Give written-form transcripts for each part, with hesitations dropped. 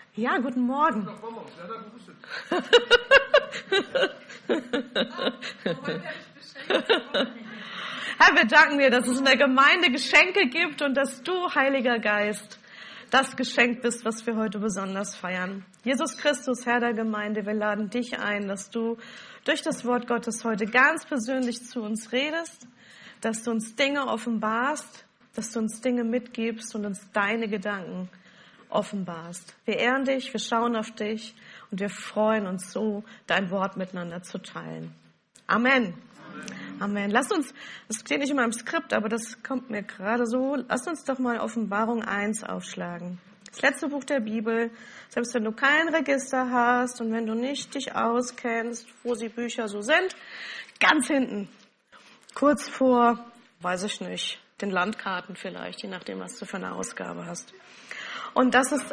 Ja, guten Morgen. Herr, wir danken dir, dass es in der Gemeinde Geschenke gibt und dass du, Heiliger Geist, das Geschenk bist, was wir heute besonders feiern. Jesus Christus, Herr der Gemeinde, wir laden dich ein, dass du durch das Wort Gottes heute ganz persönlich zu uns redest, dass du uns Dinge offenbarst, dass du uns Dinge mitgibst und uns deine Gedanken offenbarst. Wir ehren dich, wir schauen auf dich und wir freuen uns so, dein Wort miteinander zu teilen. Amen. Amen. Lasst uns, das steht nicht in meinem Skript, aber das kommt mir gerade so, lasst uns doch mal Offenbarung 1 aufschlagen. Das letzte Buch der Bibel, selbst wenn du kein Register hast und wenn du nicht dich auskennst, wo die Bücher so sind, ganz hinten, kurz vor, weiß ich nicht, den Landkarten vielleicht, je nachdem, was du für eine Ausgabe hast. Und das ist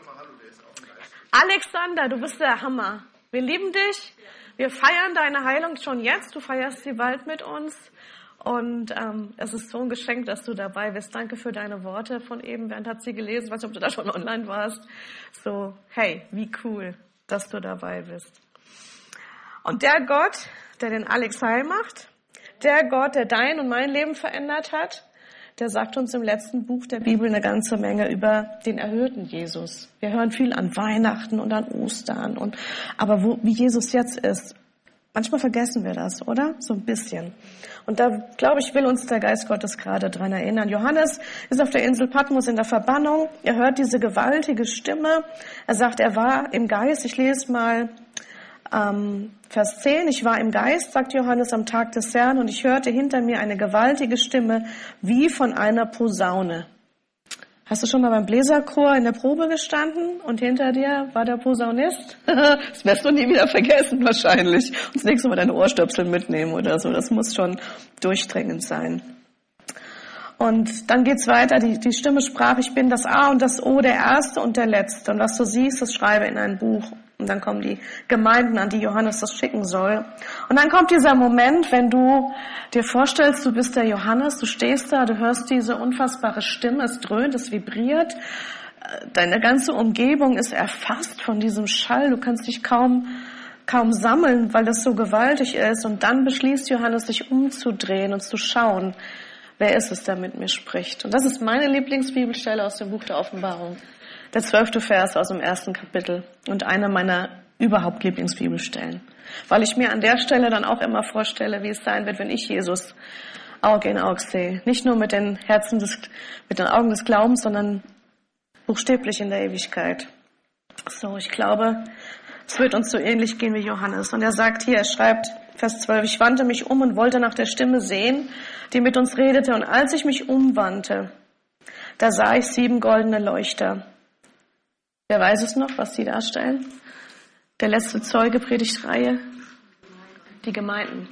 Alexander, du bist der Hammer. Wir lieben dich. Wir feiern deine Heilung schon jetzt. Du feierst sie bald mit uns. Und es ist so ein Geschenk, dass du dabei bist. Danke für deine Worte von eben. Bernd hat sie gelesen. Ich weiß nicht, ob du da schon online warst. So, hey, wie cool, dass du dabei bist. Und der Gott, der den Alex heil macht, der Gott, der dein und mein Leben verändert hat, der sagt uns im letzten Buch der Bibel eine ganze Menge über den erhöhten Jesus. Wir hören viel an Weihnachten und an Ostern. Aber wie Jesus jetzt ist, manchmal vergessen wir das, oder? So ein bisschen. Und da, glaube ich, will uns der Geist Gottes gerade dran erinnern. Johannes ist auf der Insel Patmos in der Verbannung. Er hört diese gewaltige Stimme. Er sagt, er war im Geist. Ich lese mal Vers 10, ich war im Geist, sagt Johannes, am Tag des Herrn, und ich hörte hinter mir eine gewaltige Stimme wie von einer Posaune. Hast du schon mal beim Bläserchor in der Probe gestanden und hinter dir war der Posaunist? Das wirst du nie wieder vergessen wahrscheinlich. Und das nächste Mal deine Ohrstöpsel mitnehmen oder so. Das muss schon durchdringend sein. Und dann geht's weiter. Die Stimme sprach, ich bin das A und das O, der Erste und der Letzte. Und was du siehst, das schreibe in ein Buch. Und dann kommen die Gemeinden, an die Johannes das schicken soll. Und dann kommt dieser Moment, wenn du dir vorstellst, du bist der Johannes, du stehst da, du hörst diese unfassbare Stimme, es dröhnt, es vibriert. Deine ganze Umgebung ist erfasst von diesem Schall. Du kannst dich kaum sammeln, weil das so gewaltig ist. Und dann beschließt Johannes, sich umzudrehen und zu schauen, wer ist es, der mit mir spricht. Und das ist meine Lieblingsbibelstelle aus dem Buch der Offenbarung. Der 12. Vers aus dem 1. Kapitel und eine meiner überhaupt Lieblingsbibelstellen. Weil ich mir an der Stelle dann auch immer vorstelle, wie es sein wird, wenn ich Jesus Auge in Auge sehe. Nicht nur mit den Augen des Glaubens, sondern buchstäblich in der Ewigkeit. So, ich glaube, es wird uns so ähnlich gehen wie Johannes. Und er sagt hier, er schreibt, Vers 12, ich wandte mich um und wollte nach der Stimme sehen, die mit uns redete. Und als ich mich umwandte, da sah ich 7 goldene Leuchter. Wer weiß es noch, was die darstellen? Der letzte Zeuge, Predigtreihe, die Gemeinden.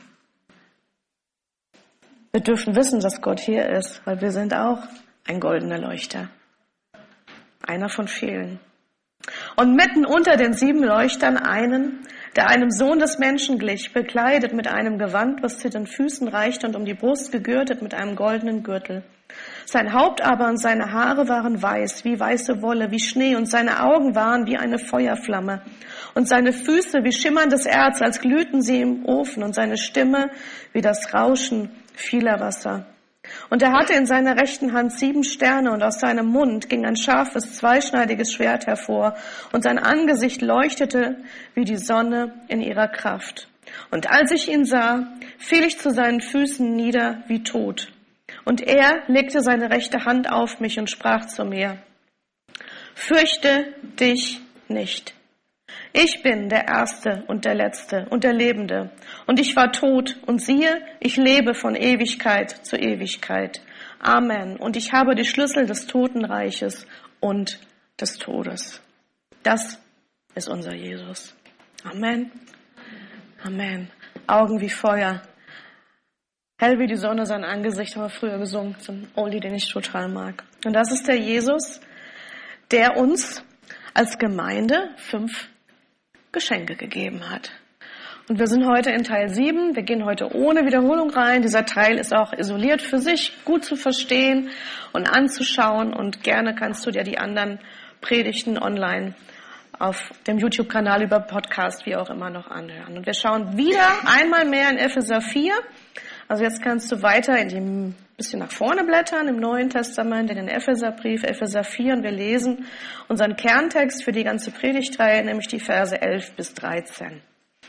Wir dürfen wissen, dass Gott hier ist, weil wir sind auch ein goldener Leuchter. Einer von vielen. Und mitten unter den 7 Leuchtern einen, der einem Sohn des Menschen glich, bekleidet mit einem Gewand, was zu den Füßen reichte und um die Brust gegürtet mit einem goldenen Gürtel. Sein Haupt aber und seine Haare waren weiß, wie weiße Wolle, wie Schnee, und seine Augen waren wie eine Feuerflamme. Und seine Füße wie schimmerndes Erz, als glühten sie im Ofen, und seine Stimme wie das Rauschen vieler Wasser. Und er hatte in seiner rechten Hand 7 Sterne, und aus seinem Mund ging ein scharfes, zweischneidiges Schwert hervor, und sein Angesicht leuchtete wie die Sonne in ihrer Kraft. Und als ich ihn sah, fiel ich zu seinen Füßen nieder wie tot. Und er legte seine rechte Hand auf mich und sprach zu mir, fürchte dich nicht. Ich bin der Erste und der Letzte und der Lebende. Und ich war tot, und siehe, ich lebe von Ewigkeit zu Ewigkeit. Amen. Und ich habe die Schlüssel des Totenreiches und des Todes. Das ist unser Jesus. Amen. Amen. Augen wie Feuer. Hell wie die Sonne sein Angesicht, haben wir früher gesungen, zum Oldie, den ich total mag. Und das ist der Jesus, der uns als Gemeinde 5 Geschenke gegeben hat. Und wir sind heute in Teil 7. Wir gehen heute ohne Wiederholung rein. Dieser Teil ist auch isoliert für sich, gut zu verstehen und anzuschauen. Und gerne kannst du dir die anderen Predigten online auf dem YouTube-Kanal über Podcast, wie auch immer, noch anhören. Und wir schauen wieder einmal mehr in Epheser 4. Also jetzt kannst du weiter in dem bisschen nach vorne blättern im Neuen Testament, in den Epheserbrief, Epheser 4, und wir lesen unseren Kerntext für die ganze Predigtreihe, nämlich die Verse 11 bis 13.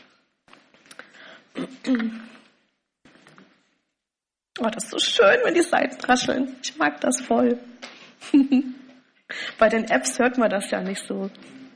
Oh, das ist so schön, wenn die Seiten rascheln. Ich mag das voll. Bei den Apps hört man das ja nicht so.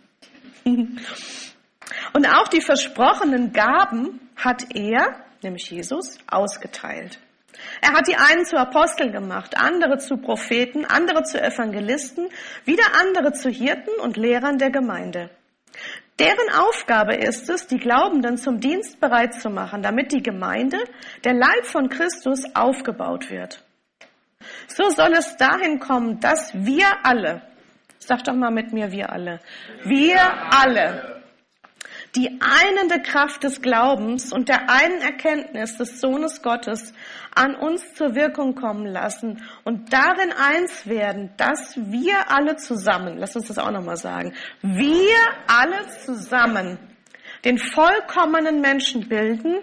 Und auch die versprochenen Gaben hat er, nämlich Jesus, ausgeteilt. Er hat die einen zu Aposteln gemacht, andere zu Propheten, andere zu Evangelisten, wieder andere zu Hirten und Lehrern der Gemeinde. Deren Aufgabe ist es, die Glaubenden zum Dienst bereit zu machen, damit die Gemeinde, der Leib von Christus, aufgebaut wird. So soll es dahin kommen, dass wir alle, sag doch mal mit mir, wir alle, die einende Kraft des Glaubens und der einen Erkenntnis des Sohnes Gottes an uns zur Wirkung kommen lassen und darin eins werden, dass wir alle zusammen, lass uns das auch nochmal sagen, wir alle zusammen den vollkommenen Menschen bilden,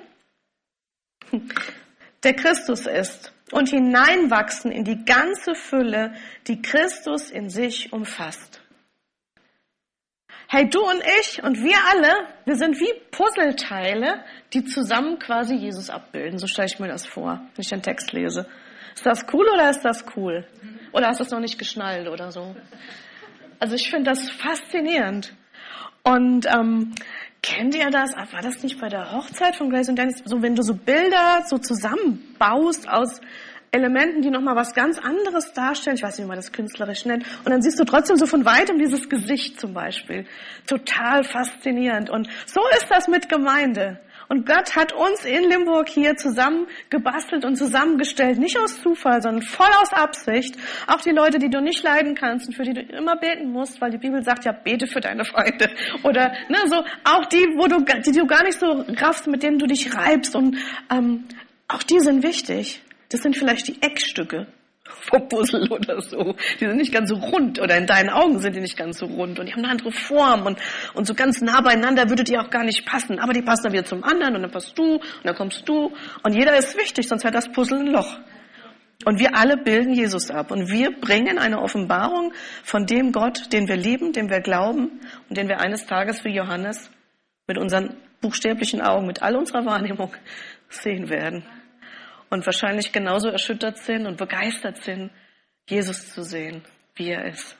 der Christus ist, und hineinwachsen in die ganze Fülle, die Christus in sich umfasst. Hey, du und ich und wir alle, wir sind wie Puzzleteile, die zusammen quasi Jesus abbilden. So stelle ich mir das vor, wenn ich den Text lese. Ist das cool oder ist das cool? Oder hast du es noch nicht geschnallt oder so? Also ich finde das faszinierend. Und kennt ihr das? War das nicht bei der Hochzeit von Grace und Dennis? So, wenn du so Bilder so zusammenbaust aus Elementen, die nochmal was ganz anderes darstellen. Ich weiß nicht, wie man das künstlerisch nennt. Und dann siehst du trotzdem so von weitem dieses Gesicht zum Beispiel. Total faszinierend. Und so ist das mit Gemeinde. Und Gott hat uns in Limburg hier zusammen gebastelt und zusammengestellt. Nicht aus Zufall, sondern voll aus Absicht. Auch die Leute, die du nicht leiden kannst und für die du immer beten musst, weil die Bibel sagt, ja, bete für deine Feinde. Oder, so, auch die, die du gar nicht so raffst, mit denen du dich reibst. Und, auch die sind wichtig. Das sind vielleicht die Eckstücke vom Puzzle oder so. Die sind nicht ganz so rund, oder in deinen Augen sind die nicht ganz so rund. Und die haben eine andere Form und so ganz nah beieinander würde die auch gar nicht passen. Aber die passen dann wieder zum anderen und dann passt du und dann kommst du. Und jeder ist wichtig, sonst hat das Puzzle ein Loch. Und wir alle bilden Jesus ab. Und wir bringen eine Offenbarung von dem Gott, den wir lieben, dem wir glauben und den wir eines Tages wie Johannes mit unseren buchstäblichen Augen, mit all unserer Wahrnehmung sehen werden. Und wahrscheinlich genauso erschüttert sind und begeistert sind, Jesus zu sehen, wie er ist.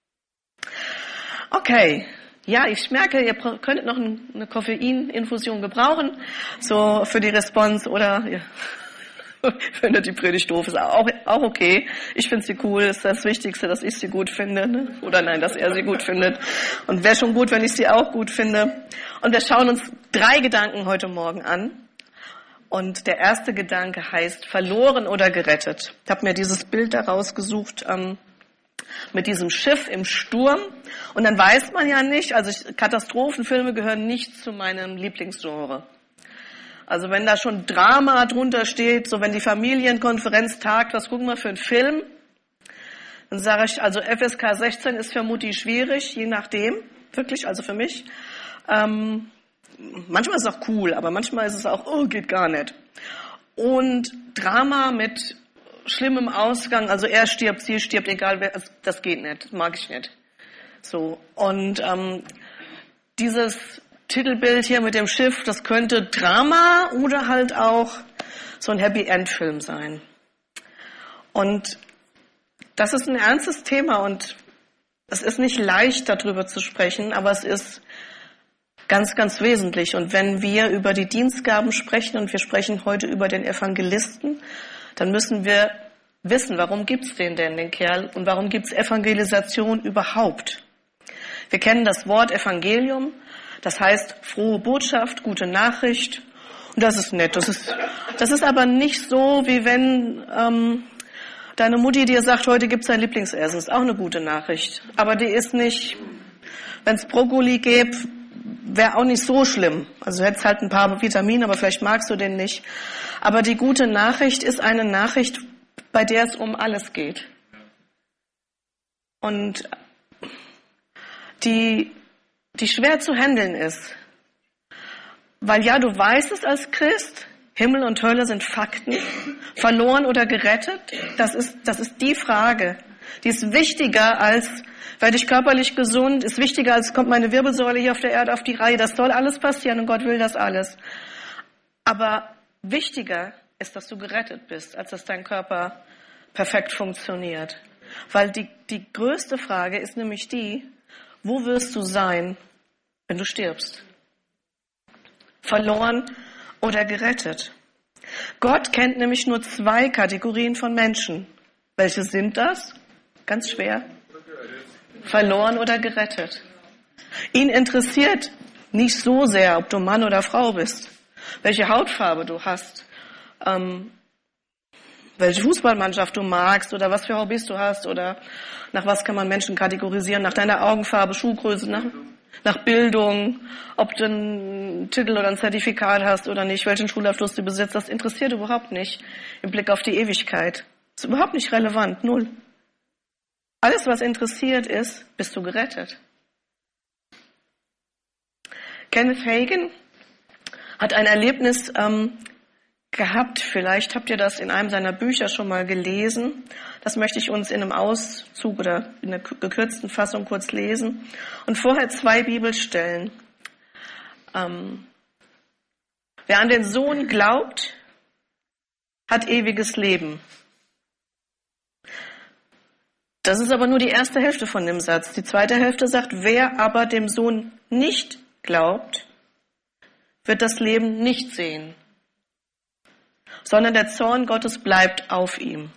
Okay, ja, ich merke, ihr könntet noch eine Koffeininfusion gebrauchen, so für die Response, oder ja, findet die Predigt doof, ist auch okay. Ich finde sie cool, ist das Wichtigste, dass ich sie gut finde, ne? Oder nein, dass er sie gut findet. Und wäre schon gut, wenn ich sie auch gut finde. Und wir schauen uns 3 Gedanken heute Morgen an. Und der erste Gedanke heißt verloren oder gerettet. Ich habe mir dieses Bild da rausgesucht mit diesem Schiff im Sturm. Und dann weiß man ja nicht, also Katastrophenfilme gehören nicht zu meinem Lieblingsgenre. Also wenn da schon Drama drunter steht, so wenn die Familienkonferenz tagt, was gucken wir für einen Film? Dann sage ich, also FSK 16 ist für Mutti schwierig, je nachdem, wirklich, also für mich. Manchmal ist es auch cool, aber manchmal ist es auch, geht gar nicht. Und Drama mit schlimmem Ausgang, also er stirbt, sie stirbt, egal wer, das geht nicht, das mag ich nicht. So, und dieses Titelbild hier mit dem Schiff, das könnte Drama oder halt auch so ein Happy-End-Film sein. Und das ist ein ernstes Thema und es ist nicht leicht, darüber zu sprechen, aber es ist ganz, ganz wesentlich. Und wenn wir über die Dienstgaben sprechen und wir sprechen heute über den Evangelisten, dann müssen wir wissen, warum gibt's den Kerl, und warum gibt's Evangelisation überhaupt? Wir kennen das Wort Evangelium, das heißt frohe Botschaft, gute Nachricht. Und das ist nett. Das ist aber nicht so, wie wenn deine Mutti dir sagt, heute gibt's dein Lieblingsessen. Das ist auch eine gute Nachricht. Aber die ist nicht, wenn es Brokkoli gäbe, wäre auch nicht so schlimm. Also du hättest halt ein paar Vitamine, aber vielleicht magst du den nicht. Aber die gute Nachricht ist eine Nachricht, bei der es um alles geht. Und die die schwer zu handeln ist. Weil ja, du weißt es als Christ, Himmel und Hölle sind Fakten, verloren oder gerettet, das ist die Frage. Die ist wichtiger als, werde ich körperlich gesund, ist wichtiger als, kommt meine Wirbelsäule hier auf der Erde auf die Reihe. Das soll alles passieren und Gott will das alles. Aber wichtiger ist, dass du gerettet bist, als dass dein Körper perfekt funktioniert. Weil die größte Frage ist nämlich die, wo wirst du sein, wenn du stirbst? Verloren oder gerettet? Gott kennt nämlich nur 2 Kategorien von Menschen. Welche sind das? Ganz schwer. Verloren oder gerettet. Ihn interessiert nicht so sehr, ob du Mann oder Frau bist, welche Hautfarbe du hast, welche Fußballmannschaft du magst oder was für Hobbys du hast oder nach was kann man Menschen kategorisieren, nach deiner Augenfarbe, Schuhgröße, nach Bildung, ob du einen Titel oder ein Zertifikat hast oder nicht, welchen Schulabschluss du besitzt, das interessiert überhaupt nicht im Blick auf die Ewigkeit. Das ist überhaupt nicht relevant, 0. Alles, was interessiert ist, bist du gerettet. Kenneth Hagin hat ein Erlebnis gehabt, vielleicht habt ihr das in einem seiner Bücher schon mal gelesen. Das möchte ich uns in einem Auszug oder in einer gekürzten Fassung kurz lesen. Und vorher 2 Bibelstellen. Wer an den Sohn glaubt, hat ewiges Leben. Das ist aber nur die erste Hälfte von dem Satz. Die zweite Hälfte sagt, wer aber dem Sohn nicht glaubt, wird das Leben nicht sehen, sondern der Zorn Gottes bleibt auf ihm.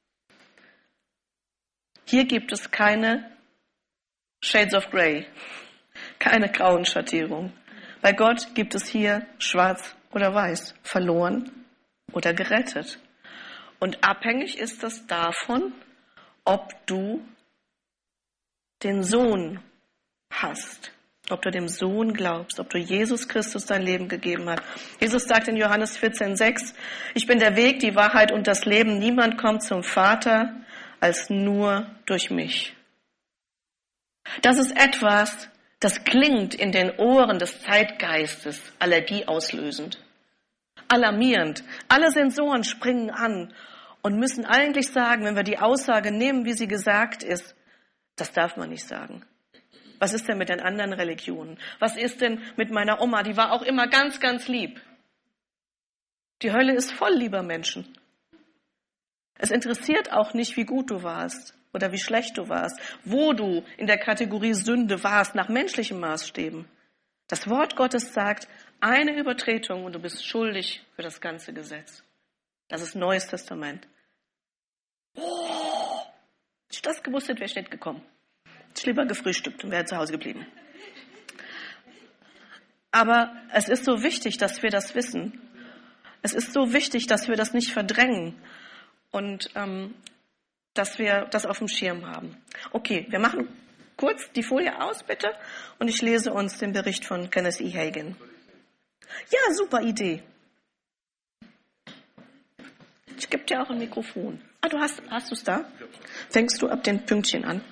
Hier gibt es keine Shades of Grey, keine grauen Schattierung. Bei Gott gibt es hier schwarz oder weiß, verloren oder gerettet. Und abhängig ist das davon, ob du den Sohn hast, ob du dem Sohn glaubst, ob du Jesus Christus dein Leben gegeben hast. Jesus sagt in Johannes 14,6, ich bin der Weg, die Wahrheit und das Leben. Niemand kommt zum Vater als nur durch mich. Das ist etwas, das klingt in den Ohren des Zeitgeistes allergieauslösend, alarmierend. Alle Sensoren springen an und müssen eigentlich sagen, wenn wir die Aussage nehmen, wie sie gesagt ist, das darf man nicht sagen. Was ist denn mit den anderen Religionen? Was ist denn mit meiner Oma? Die war auch immer ganz, ganz lieb. Die Hölle ist voll lieber Menschen. Es interessiert auch nicht, wie gut du warst oder wie schlecht du warst, wo du in der Kategorie Sünde warst, nach menschlichen Maßstäben. Das Wort Gottes sagt, eine Übertretung und du bist schuldig für das ganze Gesetz. Das ist Neues Testament. Oh, hätte ich das gewusst hätte, wäre ich nicht gekommen. Hätte ich lieber gefrühstückt und wäre zu Hause geblieben. Aber es ist so wichtig, dass wir das wissen. Es ist so wichtig, dass wir das nicht verdrängen und dass wir das auf dem Schirm haben. Okay, wir machen kurz die Folie aus, bitte, und ich lese uns den Bericht von Kenneth E. Hagin. Ja, super Idee. Ich gebe dir auch ein Mikrofon. Ah, hast du es da? Fängst du ab den Pünktchen an?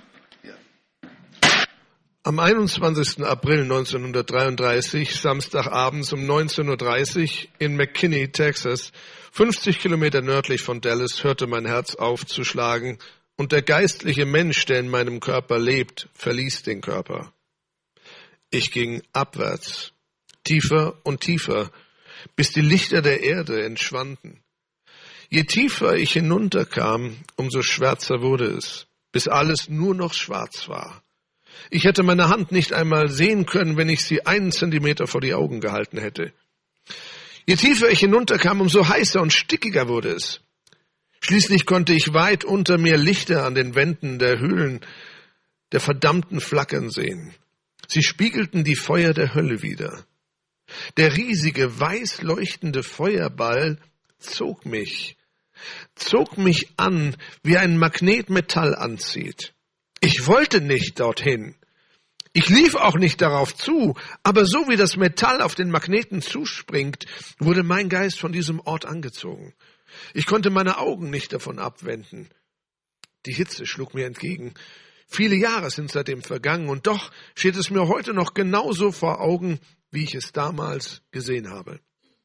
Am 21. April 1933, Samstagabends um 19:30 Uhr in McKinney, Texas, 50 Kilometer nördlich von Dallas, hörte mein Herz auf zu schlagen und der geistliche Mensch, der in meinem Körper lebt, verließ den Körper. Ich ging abwärts, tiefer und tiefer, bis die Lichter der Erde entschwanden. Je tiefer ich hinunterkam, umso schwärzer wurde es, bis alles nur noch schwarz war. Ich hätte meine Hand nicht einmal sehen können, wenn ich sie 1 Zentimeter vor die Augen gehalten hätte. Je tiefer ich hinunterkam, umso heißer und stickiger wurde es. Schließlich konnte ich weit unter mir Lichter an den Wänden der Höhlen der Verdammten flackern sehen. Sie spiegelten die Feuer der Hölle wider. Der riesige, weiß leuchtende Feuerball zog mich an, wie ein Magnet Metall anzieht. Ich wollte nicht dorthin. Ich lief auch nicht darauf zu, aber so wie das Metall auf den Magneten zuspringt, wurde mein Geist von diesem Ort angezogen. Ich konnte meine Augen nicht davon abwenden. Die Hitze schlug mir entgegen. Viele Jahre sind seitdem vergangen und doch steht es mir heute noch genauso vor Augen, wie ich es damals gesehen habe.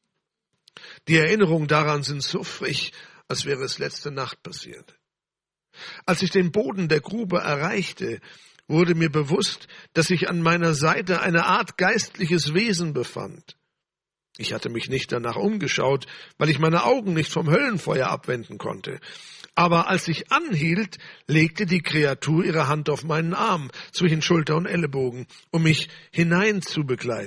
Die Erinnerungen daran sind so frisch, als wäre es letzte Nacht passiert. Als ich den Boden der Grube erreichte, wurde mir bewusst, dass sich an meiner Seite eine Art geistliches Wesen befand. Ich hatte mich nicht danach umgeschaut, weil ich meine Augen nicht vom Höllenfeuer abwenden konnte. Aber als ich anhielt, legte die Kreatur ihre Hand auf meinen Arm zwischen Schulter und Ellenbogen, um mich hinein zu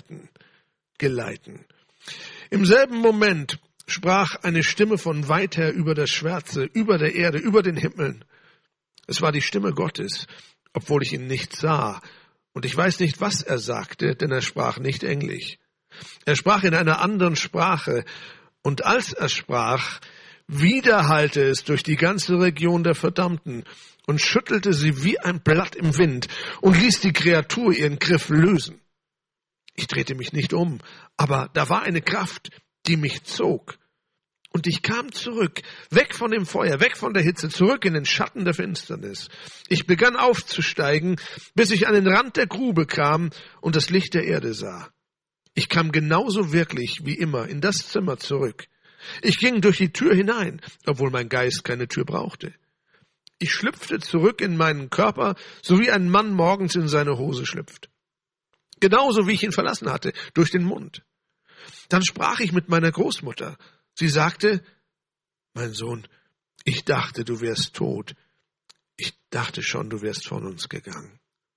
geleiten. Im selben Moment sprach eine Stimme von weit her über der Schwärze, über der Erde, über den Himmeln. Es war die Stimme Gottes, obwohl ich ihn nicht sah. Und ich weiß nicht, was er sagte, denn er sprach nicht Englisch. Er sprach in einer anderen Sprache. Und als er sprach, widerhallte es durch die ganze Region der Verdammten und schüttelte sie wie ein Blatt im Wind und ließ die Kreatur ihren Griff lösen. Ich drehte mich nicht um, aber da war eine Kraft, die mich zog. Und ich kam zurück, weg von dem Feuer, weg von der Hitze, zurück in den Schatten der Finsternis. Ich begann aufzusteigen, bis ich an den Rand der Grube kam und das Licht der Erde sah. Ich kam genauso wirklich wie immer in das Zimmer zurück. Ich ging durch die Tür hinein, obwohl mein Geist keine Tür brauchte. Ich schlüpfte zurück in meinen Körper, so wie ein Mann morgens in seine Hose schlüpft. Genauso wie ich ihn verlassen hatte, durch den Mund. Dann sprach ich mit meiner Großmutter. Sie sagte, mein Sohn, ich dachte, du wärst tot. Ich dachte schon, du wärst von uns gegangen.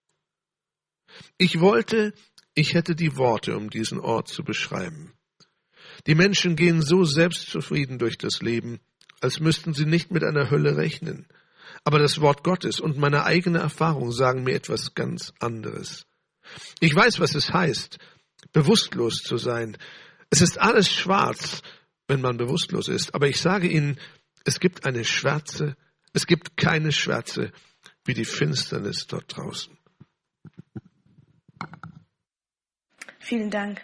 Ich wollte, ich hätte die Worte, um diesen Ort zu beschreiben. Die Menschen gehen so selbstzufrieden durch das Leben, als müssten sie nicht mit einer Hölle rechnen. Aber das Wort Gottes und meine eigene Erfahrung sagen mir etwas ganz anderes. Ich weiß, was es heißt, bewusstlos zu sein. Es ist alles schwarz, wenn man bewusstlos ist. Aber ich sage Ihnen, es gibt keine Schwärze wie die Finsternis dort draußen. Vielen Dank.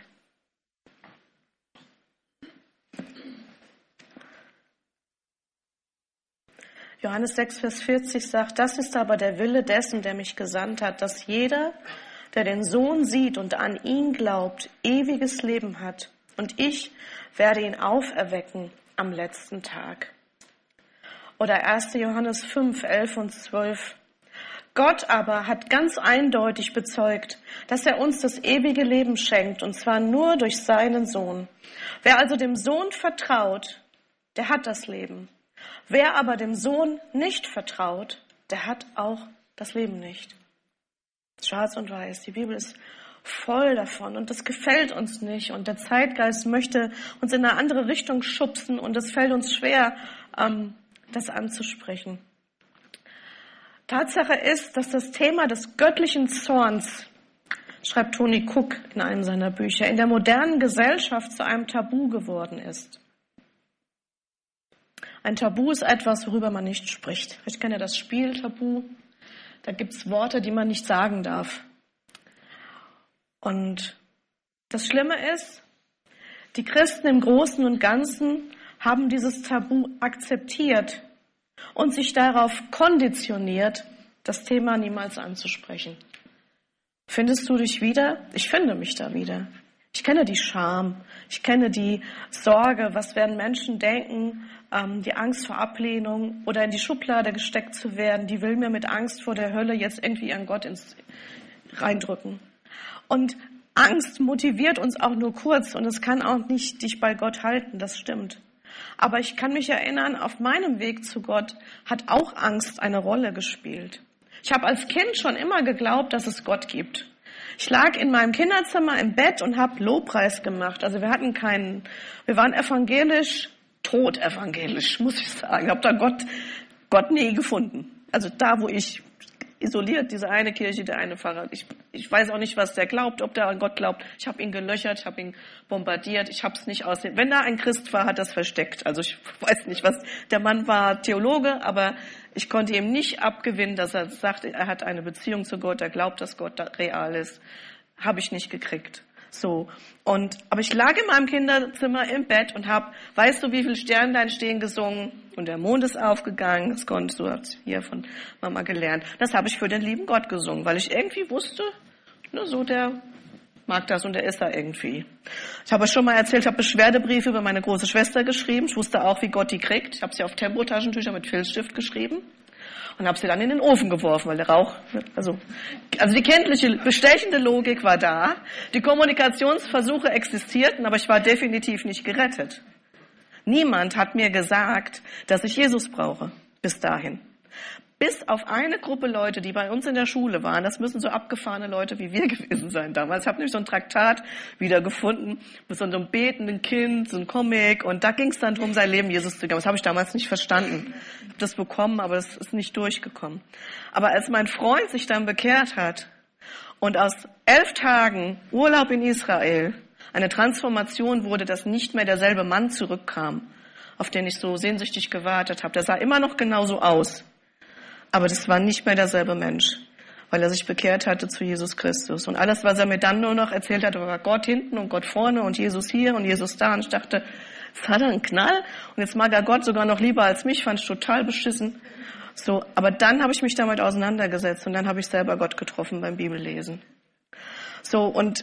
Johannes 6, Vers 40 sagt, das ist aber der Wille dessen, der mich gesandt hat, dass jeder, der den Sohn sieht und an ihn glaubt, ewiges Leben hat. Und ich werde ihn auferwecken am letzten Tag. Oder 1. Johannes 5, 11 und 12. Gott aber hat ganz eindeutig bezeugt, dass er uns das ewige Leben schenkt, und zwar nur durch seinen Sohn. Wer also dem Sohn vertraut, der hat das Leben. Wer aber dem Sohn nicht vertraut, der hat auch das Leben nicht. Schwarz und weiß, die Bibel ist voll davon und das gefällt uns nicht und der Zeitgeist möchte uns in eine andere Richtung schubsen und es fällt uns schwer, das anzusprechen. Tatsache ist, dass das Thema des göttlichen Zorns, schreibt Tony Cook in einem seiner Bücher, in der modernen Gesellschaft zu einem Tabu geworden ist. Ein Tabu ist etwas, worüber man nicht spricht. Ich kenne das Spiel Tabu. Da gibt es Worte, die man nicht sagen darf. Und das Schlimme ist, die Christen im Großen und Ganzen haben dieses Tabu akzeptiert und sich darauf konditioniert, das Thema niemals anzusprechen. Findest du dich wieder? Ich finde mich da wieder. Ich kenne die Scham, ich kenne die Sorge, was werden Menschen denken, die Angst vor Ablehnung oder in die Schublade gesteckt zu werden, die will mir mit Angst vor der Hölle jetzt irgendwie an Gott reindrücken. Und Angst motiviert uns auch nur kurz und es kann auch nicht dich bei Gott halten, das stimmt. Aber ich kann mich erinnern, auf meinem Weg zu Gott hat auch Angst eine Rolle gespielt. Ich habe als Kind schon immer geglaubt, dass es Gott gibt. Ich lag in meinem Kinderzimmer im Bett und habe Lobpreis gemacht. Also wir waren evangelisch, todevangelisch, muss ich sagen. Ich habe da Gott nie gefunden. Also da, wo ich isoliert, diese eine Kirche, der eine Pfarrer. Ich weiß auch nicht, was der glaubt, ob der an Gott glaubt. Ich habe ihn gelöchert, ich habe ihn bombardiert, ich habe es nicht aussehen. Wenn da ein Christ war, hat er es versteckt. Also ich weiß nicht, was. Der Mann war Theologe, aber ich konnte ihm nicht abgewinnen, dass er sagt, er hat eine Beziehung zu Gott, er glaubt, dass Gott real ist. Habe ich nicht gekriegt. So. Aber ich lag in meinem Kinderzimmer im Bett und habe, weißt du, wie viele Sternlein stehen gesungen? Und der Mond ist aufgegangen. Das konntest du hier von Mama gelernt. Das habe ich für den lieben Gott gesungen, weil ich irgendwie wusste, so der mag das und der ist da irgendwie. Ich habe schon mal erzählt, ich habe Beschwerdebriefe über meine große Schwester geschrieben. Ich wusste auch, wie Gott die kriegt. Ich habe sie auf Tempotaschentücher mit Filzstift geschrieben und habe sie dann in den Ofen geworfen, weil der Rauch, also die kenntliche, bestechende Logik war da. Die Kommunikationsversuche existierten, aber ich war definitiv nicht gerettet. Niemand hat mir gesagt, dass ich Jesus brauche, bis dahin. Bis auf eine Gruppe Leute, die bei uns in der Schule waren, das müssen so abgefahrene Leute wie wir gewesen sein damals. Ich habe nämlich so ein Traktat wiedergefunden mit so einem betenden Kind, so ein Comic, und da ging es dann darum, sein Leben Jesus zu geben. Das habe ich damals nicht verstanden. Ich habe das bekommen, aber das ist nicht durchgekommen. Aber als mein Freund sich dann bekehrt hat und aus 11 Tagen Urlaub in Israel eine Transformation wurde, dass nicht mehr derselbe Mann zurückkam, auf den ich so sehnsüchtig gewartet habe. Der sah immer noch genauso aus. Aber das war nicht mehr derselbe Mensch, weil er sich bekehrt hatte zu Jesus Christus. Und alles, was er mir dann nur noch erzählt hat, war Gott hinten und Gott vorne und Jesus hier und Jesus da. Und ich dachte, das hat einen Knall. Und jetzt mag er Gott sogar noch lieber als mich, fand ich total beschissen. So, aber dann habe ich mich damit auseinandergesetzt und dann habe ich selber Gott getroffen beim Bibellesen. So, und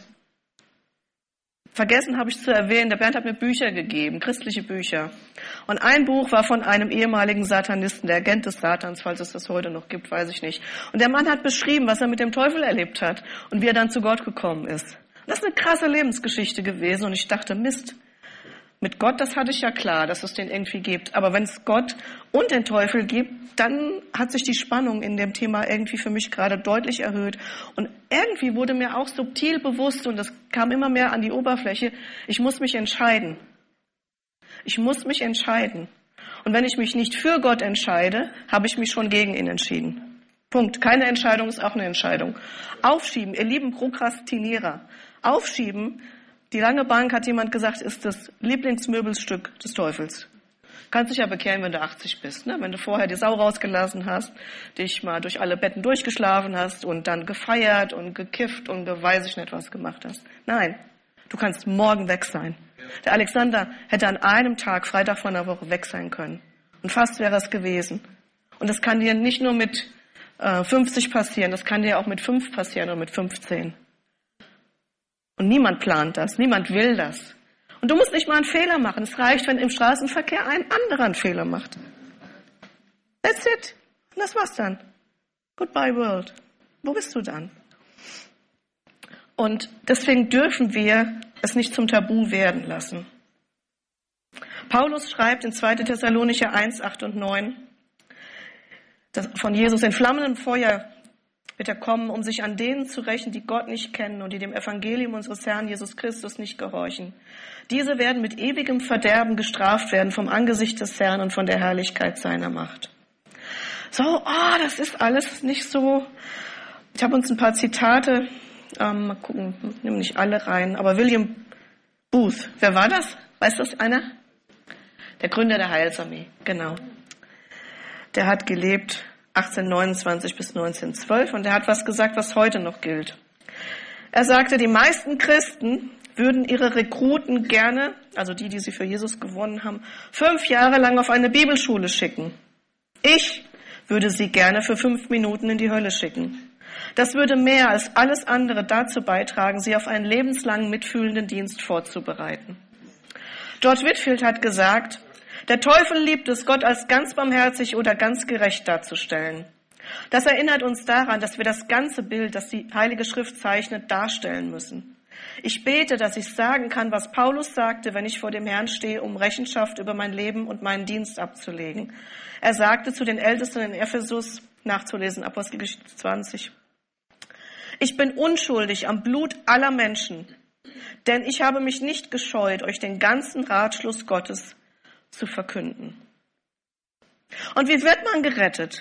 vergessen habe ich zu erwähnen, der Bernd hat mir Bücher gegeben, christliche Bücher. Und ein Buch war von einem ehemaligen Satanisten, der Agent des Satans, falls es das heute noch gibt, weiß ich nicht. Und der Mann hat beschrieben, was er mit dem Teufel erlebt hat und wie er dann zu Gott gekommen ist. Und das ist eine krasse Lebensgeschichte gewesen und ich dachte, Mist, mit Gott, das hatte ich ja klar, dass es den irgendwie gibt. Aber wenn es Gott und den Teufel gibt, dann hat sich die Spannung in dem Thema irgendwie für mich gerade deutlich erhöht. Und irgendwie wurde mir auch subtil bewusst, und das kam immer mehr an die Oberfläche, ich muss mich entscheiden. Ich muss mich entscheiden. Und wenn ich mich nicht für Gott entscheide, habe ich mich schon gegen ihn entschieden. Punkt. Keine Entscheidung ist auch eine Entscheidung. Aufschieben, ihr lieben Prokrastinierer. Aufschieben, die lange Bank, hat jemand gesagt, ist das Lieblingsmöbelstück des Teufels. Kannst dich ja bekehren, wenn du 80 bist, ne? Wenn du vorher die Sau rausgelassen hast, dich mal durch alle Betten durchgeschlafen hast und dann gefeiert und gekifft und weiß ich nicht was gemacht hast. Nein, du kannst morgen weg sein. Der Alexander hätte an einem Tag, Freitag von der Woche, weg sein können. Und fast wäre es gewesen. Und das kann dir nicht nur mit 50 passieren, das kann dir auch mit 5 passieren oder mit 15. Und niemand plant das, niemand will das. Und du musst nicht mal einen Fehler machen. Es reicht, wenn im Straßenverkehr ein anderer einen Fehler macht. That's it. Und das war's dann. Goodbye world. Wo bist du dann? Und deswegen dürfen wir es nicht zum Tabu werden lassen. Paulus schreibt in 2. Thessalonicher 1, 8 und 9, von Jesus: In flammendem Feuer wird er kommen, um sich an denen zu rächen, die Gott nicht kennen und die dem Evangelium unseres Herrn Jesus Christus nicht gehorchen. Diese werden mit ewigem Verderben gestraft werden vom Angesicht des Herrn und von der Herrlichkeit seiner Macht. So, das ist alles nicht so. Ich habe uns ein paar Zitate, mal gucken, ich nehme nicht alle rein, aber William Booth, wer war das? Weiß das einer? Der Gründer der Heilsarmee, genau. Der hat gelebt 1829 bis 1912 und er hat was gesagt, was heute noch gilt. Er sagte, die meisten Christen würden ihre Rekruten gerne, also die sie für Jesus gewonnen haben, 5 Jahre lang auf eine Bibelschule schicken. Ich würde sie gerne für 5 Minuten in die Hölle schicken. Das würde mehr als alles andere dazu beitragen, sie auf einen lebenslangen mitfühlenden Dienst vorzubereiten. George Whitefield hat gesagt, der Teufel liebt es, Gott als ganz barmherzig oder ganz gerecht darzustellen. Das erinnert uns daran, dass wir das ganze Bild, das die Heilige Schrift zeichnet, darstellen müssen. Ich bete, dass ich sagen kann, was Paulus sagte, wenn ich vor dem Herrn stehe, um Rechenschaft über mein Leben und meinen Dienst abzulegen. Er sagte zu den Ältesten in Ephesus, nachzulesen, Apostelgeschichte 20, ich bin unschuldig am Blut aller Menschen, denn ich habe mich nicht gescheut, euch den ganzen Ratschluss Gottes zu verkünden. Und wie wird man gerettet?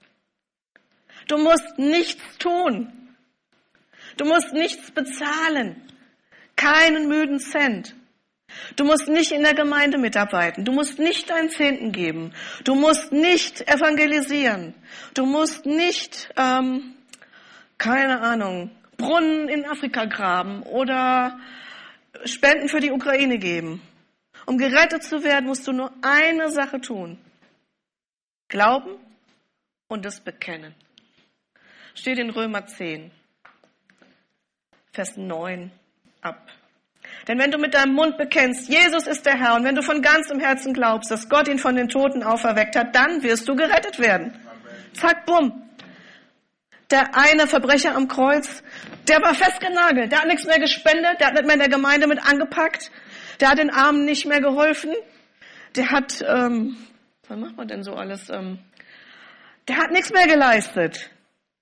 Du musst nichts tun. Du musst nichts bezahlen. Keinen müden Cent. Du musst nicht in der Gemeinde mitarbeiten. Du musst nicht deinen Zehnten geben. Du musst nicht evangelisieren. Du musst nicht, Brunnen in Afrika graben oder Spenden für die Ukraine geben. Um gerettet zu werden, musst du nur eine Sache tun. Glauben und es bekennen. Steht in Römer 10, Vers 9 ab. Denn wenn du mit deinem Mund bekennst, Jesus ist der Herr, und wenn du von ganzem Herzen glaubst, dass Gott ihn von den Toten auferweckt hat, dann wirst du gerettet werden. Amen. Zack, bumm. Der eine Verbrecher am Kreuz, der war festgenagelt, der hat nichts mehr gespendet, der hat nicht mehr in der Gemeinde mit angepackt, der hat den Armen nicht mehr geholfen, der hat, was macht man denn so alles, der hat nichts mehr geleistet.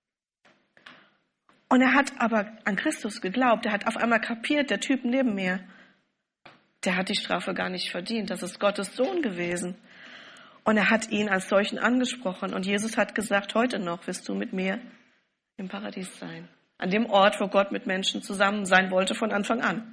Und er hat aber an Christus geglaubt, er hat auf einmal kapiert, der Typ neben mir, der hat die Strafe gar nicht verdient, das ist Gottes Sohn gewesen. Und er hat ihn als solchen angesprochen und Jesus hat gesagt, heute noch wirst du mit mir im Paradies sein. An dem Ort, wo Gott mit Menschen zusammen sein wollte von Anfang an.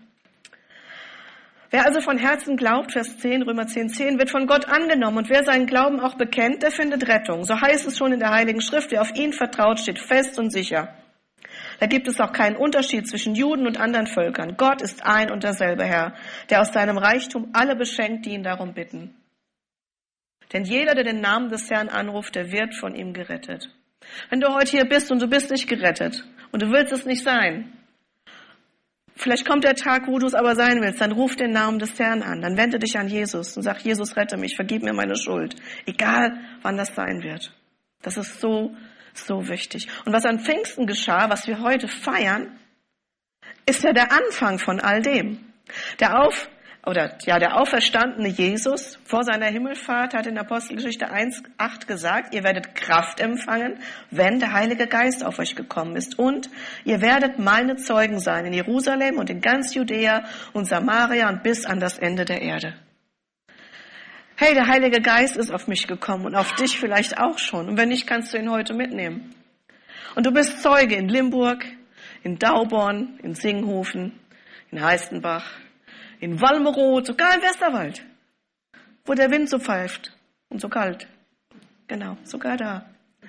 Wer also von Herzen glaubt, Vers 10, Römer 10, 10, wird von Gott angenommen. Und wer seinen Glauben auch bekennt, der findet Rettung. So heißt es schon in der Heiligen Schrift, wer auf ihn vertraut, steht fest und sicher. Da gibt es auch keinen Unterschied zwischen Juden und anderen Völkern. Gott ist ein und derselbe Herr, der aus seinem Reichtum alle beschenkt, die ihn darum bitten. Denn jeder, der den Namen des Herrn anruft, der wird von ihm gerettet. Wenn du heute hier bist und du bist nicht gerettet und du willst es nicht sein, vielleicht kommt der Tag, wo du es aber sein willst, dann ruf den Namen des Herrn an, dann wende dich an Jesus und sag, Jesus, rette mich, vergib mir meine Schuld, egal wann das sein wird. Das ist so wichtig. Und was an Pfingsten geschah, was wir heute feiern, ist ja der Anfang von all dem. Der auferstandene Jesus vor seiner Himmelfahrt hat in Apostelgeschichte 1,8 gesagt, ihr werdet Kraft empfangen, wenn der Heilige Geist auf euch gekommen ist. Und ihr werdet meine Zeugen sein in Jerusalem und in ganz Judäa und Samaria und bis an das Ende der Erde. Hey, der Heilige Geist ist auf mich gekommen und auf dich vielleicht auch schon. Und wenn nicht, kannst du ihn heute mitnehmen. Und du bist Zeuge in Limburg, in Dauborn, in Singhofen, in Heistenbach, in Walmeroth, sogar im Westerwald, wo der Wind so pfeift und so kalt. Genau, sogar da.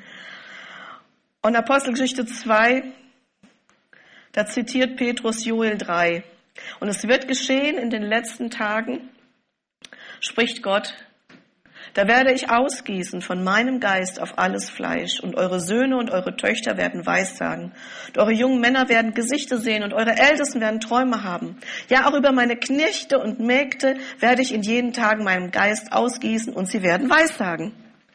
Und Apostelgeschichte 2, da zitiert Petrus Joel 3. Und es wird geschehen in den letzten Tagen, spricht Gott, da werde ich ausgießen von meinem Geist auf alles Fleisch und eure Söhne und eure Töchter werden Weissagen und eure jungen Männer werden Gesichter sehen und eure Ältesten werden Träume haben. Ja, auch über meine Knechte und Mägde werde ich in jeden Tag meinen Geist ausgießen und sie werden Weissagen.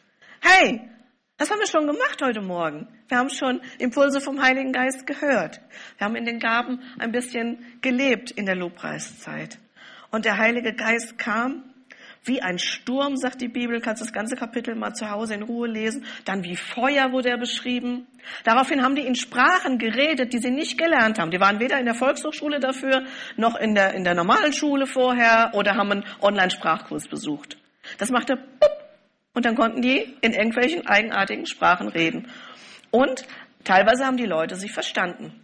Hey, das haben wir schon gemacht heute Morgen. Wir haben schon Impulse vom Heiligen Geist gehört. Wir haben in den Gaben ein bisschen gelebt in der Lobpreiszeit. Und der Heilige Geist kam wie ein Sturm, sagt die Bibel, kannst das ganze Kapitel mal zu Hause in Ruhe lesen. Dann wie Feuer wurde er beschrieben. Daraufhin haben die in Sprachen geredet, die sie nicht gelernt haben. Die waren weder in der Volkshochschule dafür, noch in der normalen Schule vorher oder haben einen Online-Sprachkurs besucht. Das machte pup, und dann konnten die in irgendwelchen eigenartigen Sprachen reden. Und teilweise haben die Leute sich verstanden.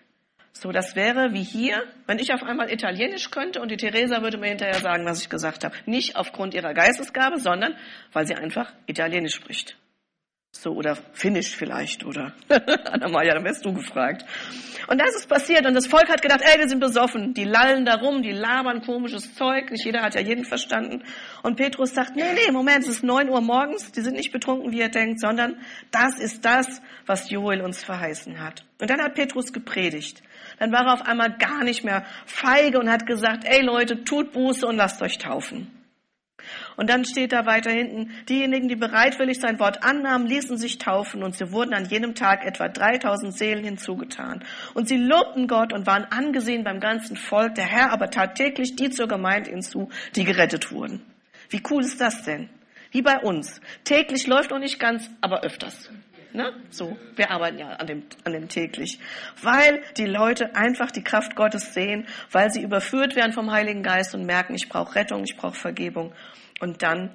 So, das wäre wie hier, wenn ich auf einmal Italienisch könnte und die Theresa würde mir hinterher sagen, was ich gesagt habe. Nicht aufgrund ihrer Geistesgabe, sondern weil sie einfach Italienisch spricht. So, oder Finnisch vielleicht, oder Anna-Maja, dann wärst du gefragt. Und das ist passiert und das Volk hat gedacht, ey, wir sind besoffen. Die lallen da rum, die labern komisches Zeug. Nicht jeder hat ja jeden verstanden. Und Petrus sagt, nee, Moment, es ist 9 Uhr morgens. Die sind nicht betrunken, wie ihr denkt, sondern das ist das, was Joel uns verheißen hat. Und dann hat Petrus gepredigt. Dann war er auf einmal gar nicht mehr feige und hat gesagt, ey Leute, tut Buße und lasst euch taufen. Und dann steht da weiter hinten, diejenigen, die bereitwillig sein Wort annahmen, ließen sich taufen und sie wurden an jenem Tag etwa 3000 Seelen hinzugetan. Und sie lobten Gott und waren angesehen beim ganzen Volk. Der Herr aber tat täglich die zur Gemeinde hinzu, die gerettet wurden. Wie cool ist das denn? Wie bei uns. Täglich läuft noch nicht ganz, aber öfters. Ne? So, wir arbeiten ja an dem täglich. Weil die Leute einfach die Kraft Gottes sehen, weil sie überführt werden vom Heiligen Geist und merken, ich brauche Rettung, ich brauche Vergebung. Und dann,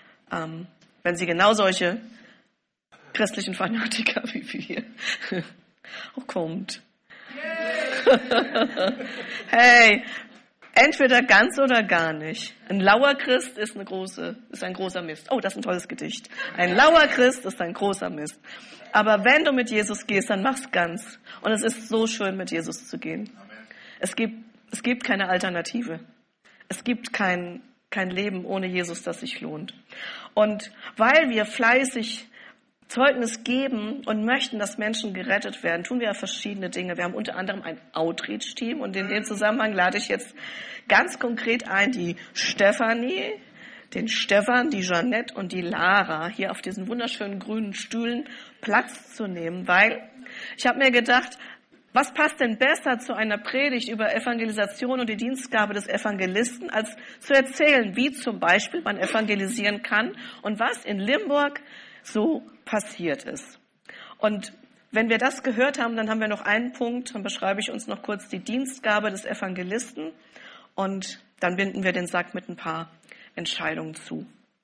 wenn sie genau solche christlichen Fanatiker wie wir, oh, kommt. Hey, Entweder ganz oder gar nicht. Ein lauer Christ ist ein großer Mist. Oh, das ist ein tolles Gedicht. Ein lauer Christ ist ein großer Mist. Aber wenn du mit Jesus gehst, dann mach's ganz. Und es ist so schön, mit Jesus zu gehen. Es gibt keine Alternative. Es gibt kein Leben ohne Jesus, das sich lohnt. Und weil wir fleißig Zeugnis geben und möchten, dass Menschen gerettet werden, tun wir ja verschiedene Dinge. Wir haben unter anderem ein Outreach-Team und in dem Zusammenhang lade ich jetzt ganz konkret ein, die Stefanie, den Stefan, die Jeanette und die Lara hier auf diesen wunderschönen grünen Stühlen Platz zu nehmen, weil ich habe mir gedacht, was passt denn besser zu einer Predigt über Evangelisation und die Dienstgabe des Evangelisten, als zu erzählen, wie zum Beispiel man evangelisieren kann und was in Limburg so passiert ist. Und wenn wir das gehört haben, dann haben wir noch einen Punkt, dann beschreibe ich uns noch kurz die Dienstgabe des Evangelisten und dann binden wir den Sack mit ein paar Entscheidungen zu.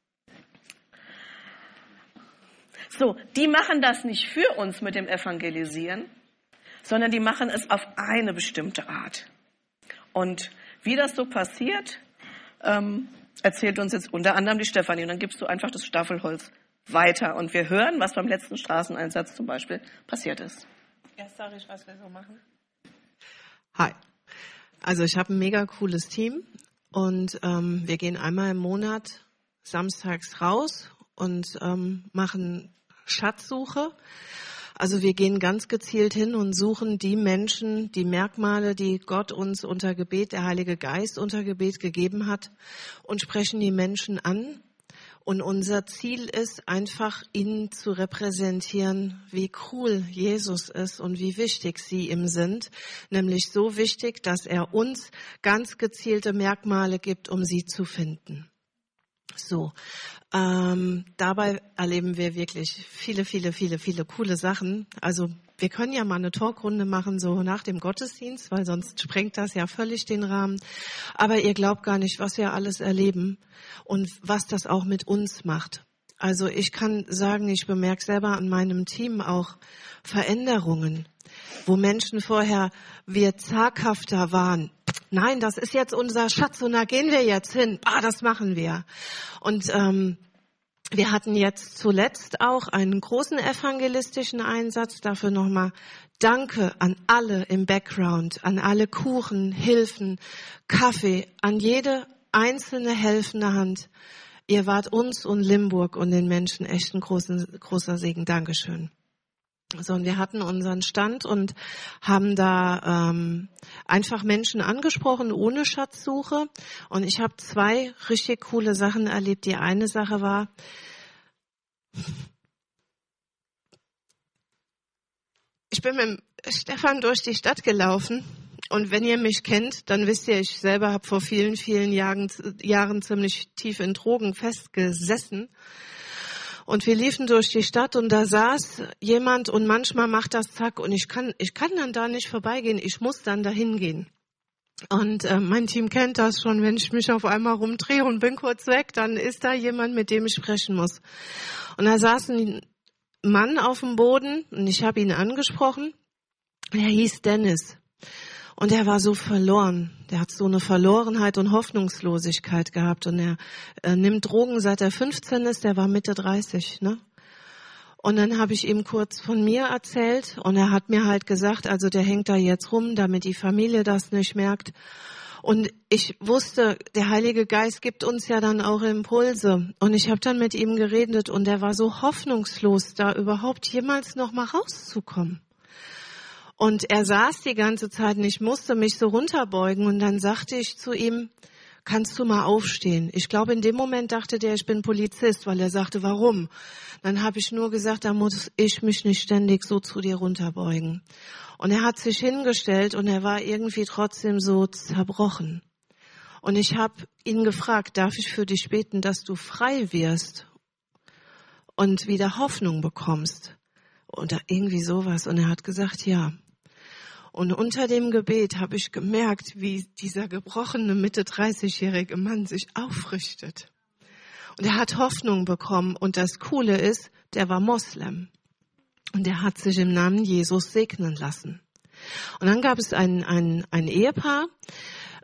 So, die machen das nicht für uns mit dem Evangelisieren, sondern die machen es auf eine bestimmte Art. Und wie das so passiert, erzählt uns jetzt unter anderem die Stefanie. Und dann gibst du einfach das Staffelholz weiter. Und wir hören, was beim letzten Straßeneinsatz zum Beispiel passiert ist. Ja, sag ich, was wir so machen. Hi. Also ich habe ein mega cooles Team. Und wir gehen einmal im Monat samstags raus und machen Schatzsuche. Also wir gehen ganz gezielt hin und suchen die Menschen, die Merkmale, die Gott uns unter Gebet, der Heilige Geist unter Gebet gegeben hat und sprechen die Menschen an. Und unser Ziel ist einfach, ihnen zu repräsentieren, wie cool Jesus ist und wie wichtig sie ihm sind. Nämlich so wichtig, dass er uns ganz gezielte Merkmale gibt, um sie zu finden. So, dabei erleben wir wirklich viele coole Sachen. Also wir können ja mal eine Talkrunde machen, so nach dem Gottesdienst, weil sonst sprengt das ja völlig den Rahmen. Aber ihr glaubt gar nicht, was wir alles erleben und was das auch mit uns macht. Also ich kann sagen, ich bemerke selber an meinem Team auch Veränderungen, wo Menschen vorher wir zaghafter waren. Nein, das ist jetzt unser Schatz und da gehen wir jetzt hin. Das machen wir. Und wir hatten jetzt zuletzt auch einen großen evangelistischen Einsatz. Dafür nochmal Danke an alle im Background, an alle Kuchen, Hilfen, Kaffee, an jede einzelne helfende Hand. Ihr wart uns und Limburg und den Menschen echt ein großer Segen. Dankeschön. So, und wir hatten unseren Stand und haben da einfach Menschen angesprochen ohne Schatzsuche. Und ich habe 2 richtig coole Sachen erlebt. Die eine Sache war, ich bin mit Stefan durch die Stadt gelaufen. Und wenn ihr mich kennt, dann wisst ihr, ich selber habe vor vielen Jahren ziemlich tief in Drogen festgesessen. Und wir liefen durch die Stadt und da saß jemand und manchmal macht das zack und ich kann dann da nicht vorbeigehen, ich muss dann dahin gehen. Und mein Team kennt das schon, wenn ich mich auf einmal rumdrehe und bin kurz weg, dann ist da jemand, mit dem ich sprechen muss. Und da saß ein Mann auf dem Boden und ich habe ihn angesprochen. Er hieß Dennis. Und er war so verloren. Der hat so eine Verlorenheit und Hoffnungslosigkeit gehabt. Und er nimmt Drogen, seit er 15 ist. Der war Mitte 30, ne? Und dann habe ich ihm kurz von mir erzählt. Und er hat mir halt gesagt, also der hängt da jetzt rum, damit die Familie das nicht merkt. Und ich wusste, der Heilige Geist gibt uns ja dann auch Impulse. Und ich habe dann mit ihm geredet. Und er war so hoffnungslos, da überhaupt jemals noch mal rauszukommen. Und er saß die ganze Zeit und ich musste mich so runterbeugen und dann sagte ich zu ihm, kannst du mal aufstehen? Ich glaube, in dem Moment dachte der, ich bin Polizist, weil er sagte, warum? Dann habe ich nur gesagt, da muss ich mich nicht ständig so zu dir runterbeugen. Und er hat sich hingestellt und er war irgendwie trotzdem so zerbrochen. Und ich habe ihn gefragt, darf ich für dich beten, dass du frei wirst und wieder Hoffnung bekommst? Oder irgendwie sowas. Und er hat gesagt, ja. Und unter dem Gebet habe ich gemerkt, wie dieser gebrochene Mitte 30-jährige Mann sich aufrichtet. Und er hat Hoffnung bekommen. Und das Coole ist, der war Moslem. Und er hat sich im Namen Jesus segnen lassen. Und dann gab es ein Ehepaar,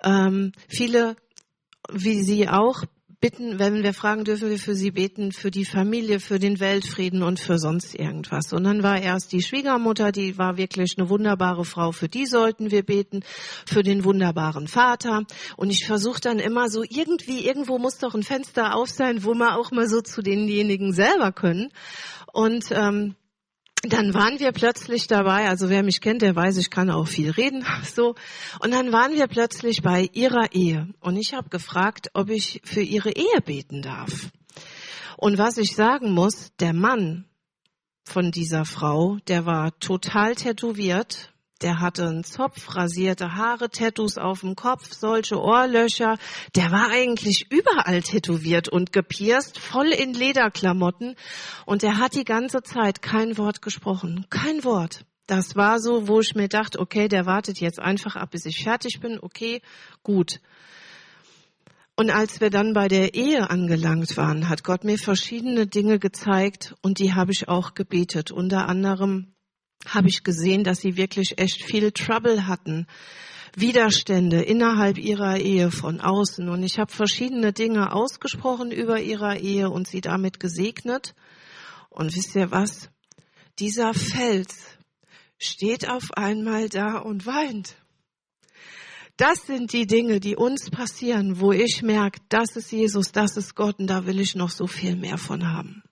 Viele, wie Sie auch, bitten, wenn wir fragen, dürfen wir für sie beten, für die Familie, für den Weltfrieden und für sonst irgendwas. Und dann war erst die Schwiegermutter, die war wirklich eine wunderbare Frau, für die sollten wir beten, für den wunderbaren Vater. Und ich versuche dann immer so, irgendwo muss doch ein Fenster auf sein, wo wir auch mal so zu denjenigen selber können. Und dann waren wir plötzlich dabei, also wer mich kennt, der weiß, ich kann auch viel reden, so. Und dann waren wir plötzlich bei ihrer Ehe. Und ich habe gefragt, ob ich für ihre Ehe beten darf. Und was ich sagen muss, der Mann von dieser Frau, der war total tätowiert. Der hatte einen Zopf, rasierte Haare, Tattoos auf dem Kopf, solche Ohrlöcher. Der war eigentlich überall tätowiert und gepierst, voll in Lederklamotten. Und der hat die ganze Zeit kein Wort gesprochen. Kein Wort. Das war so, wo ich mir dachte, okay, der wartet jetzt einfach ab, bis ich fertig bin. Okay, gut. Und als wir dann bei der Ehe angelangt waren, hat Gott mir verschiedene Dinge gezeigt und die habe ich auch gebetet. Unter anderem habe ich gesehen, dass sie wirklich echt viel Trouble hatten, Widerstände innerhalb ihrer Ehe von außen. Und ich habe verschiedene Dinge ausgesprochen über ihre Ehe und sie damit gesegnet. Und wisst ihr was? Dieser Fels steht auf einmal da und weint. Das sind die Dinge, die uns passieren, wo ich merke, das ist Jesus, das ist Gott und da will ich noch so viel mehr von haben.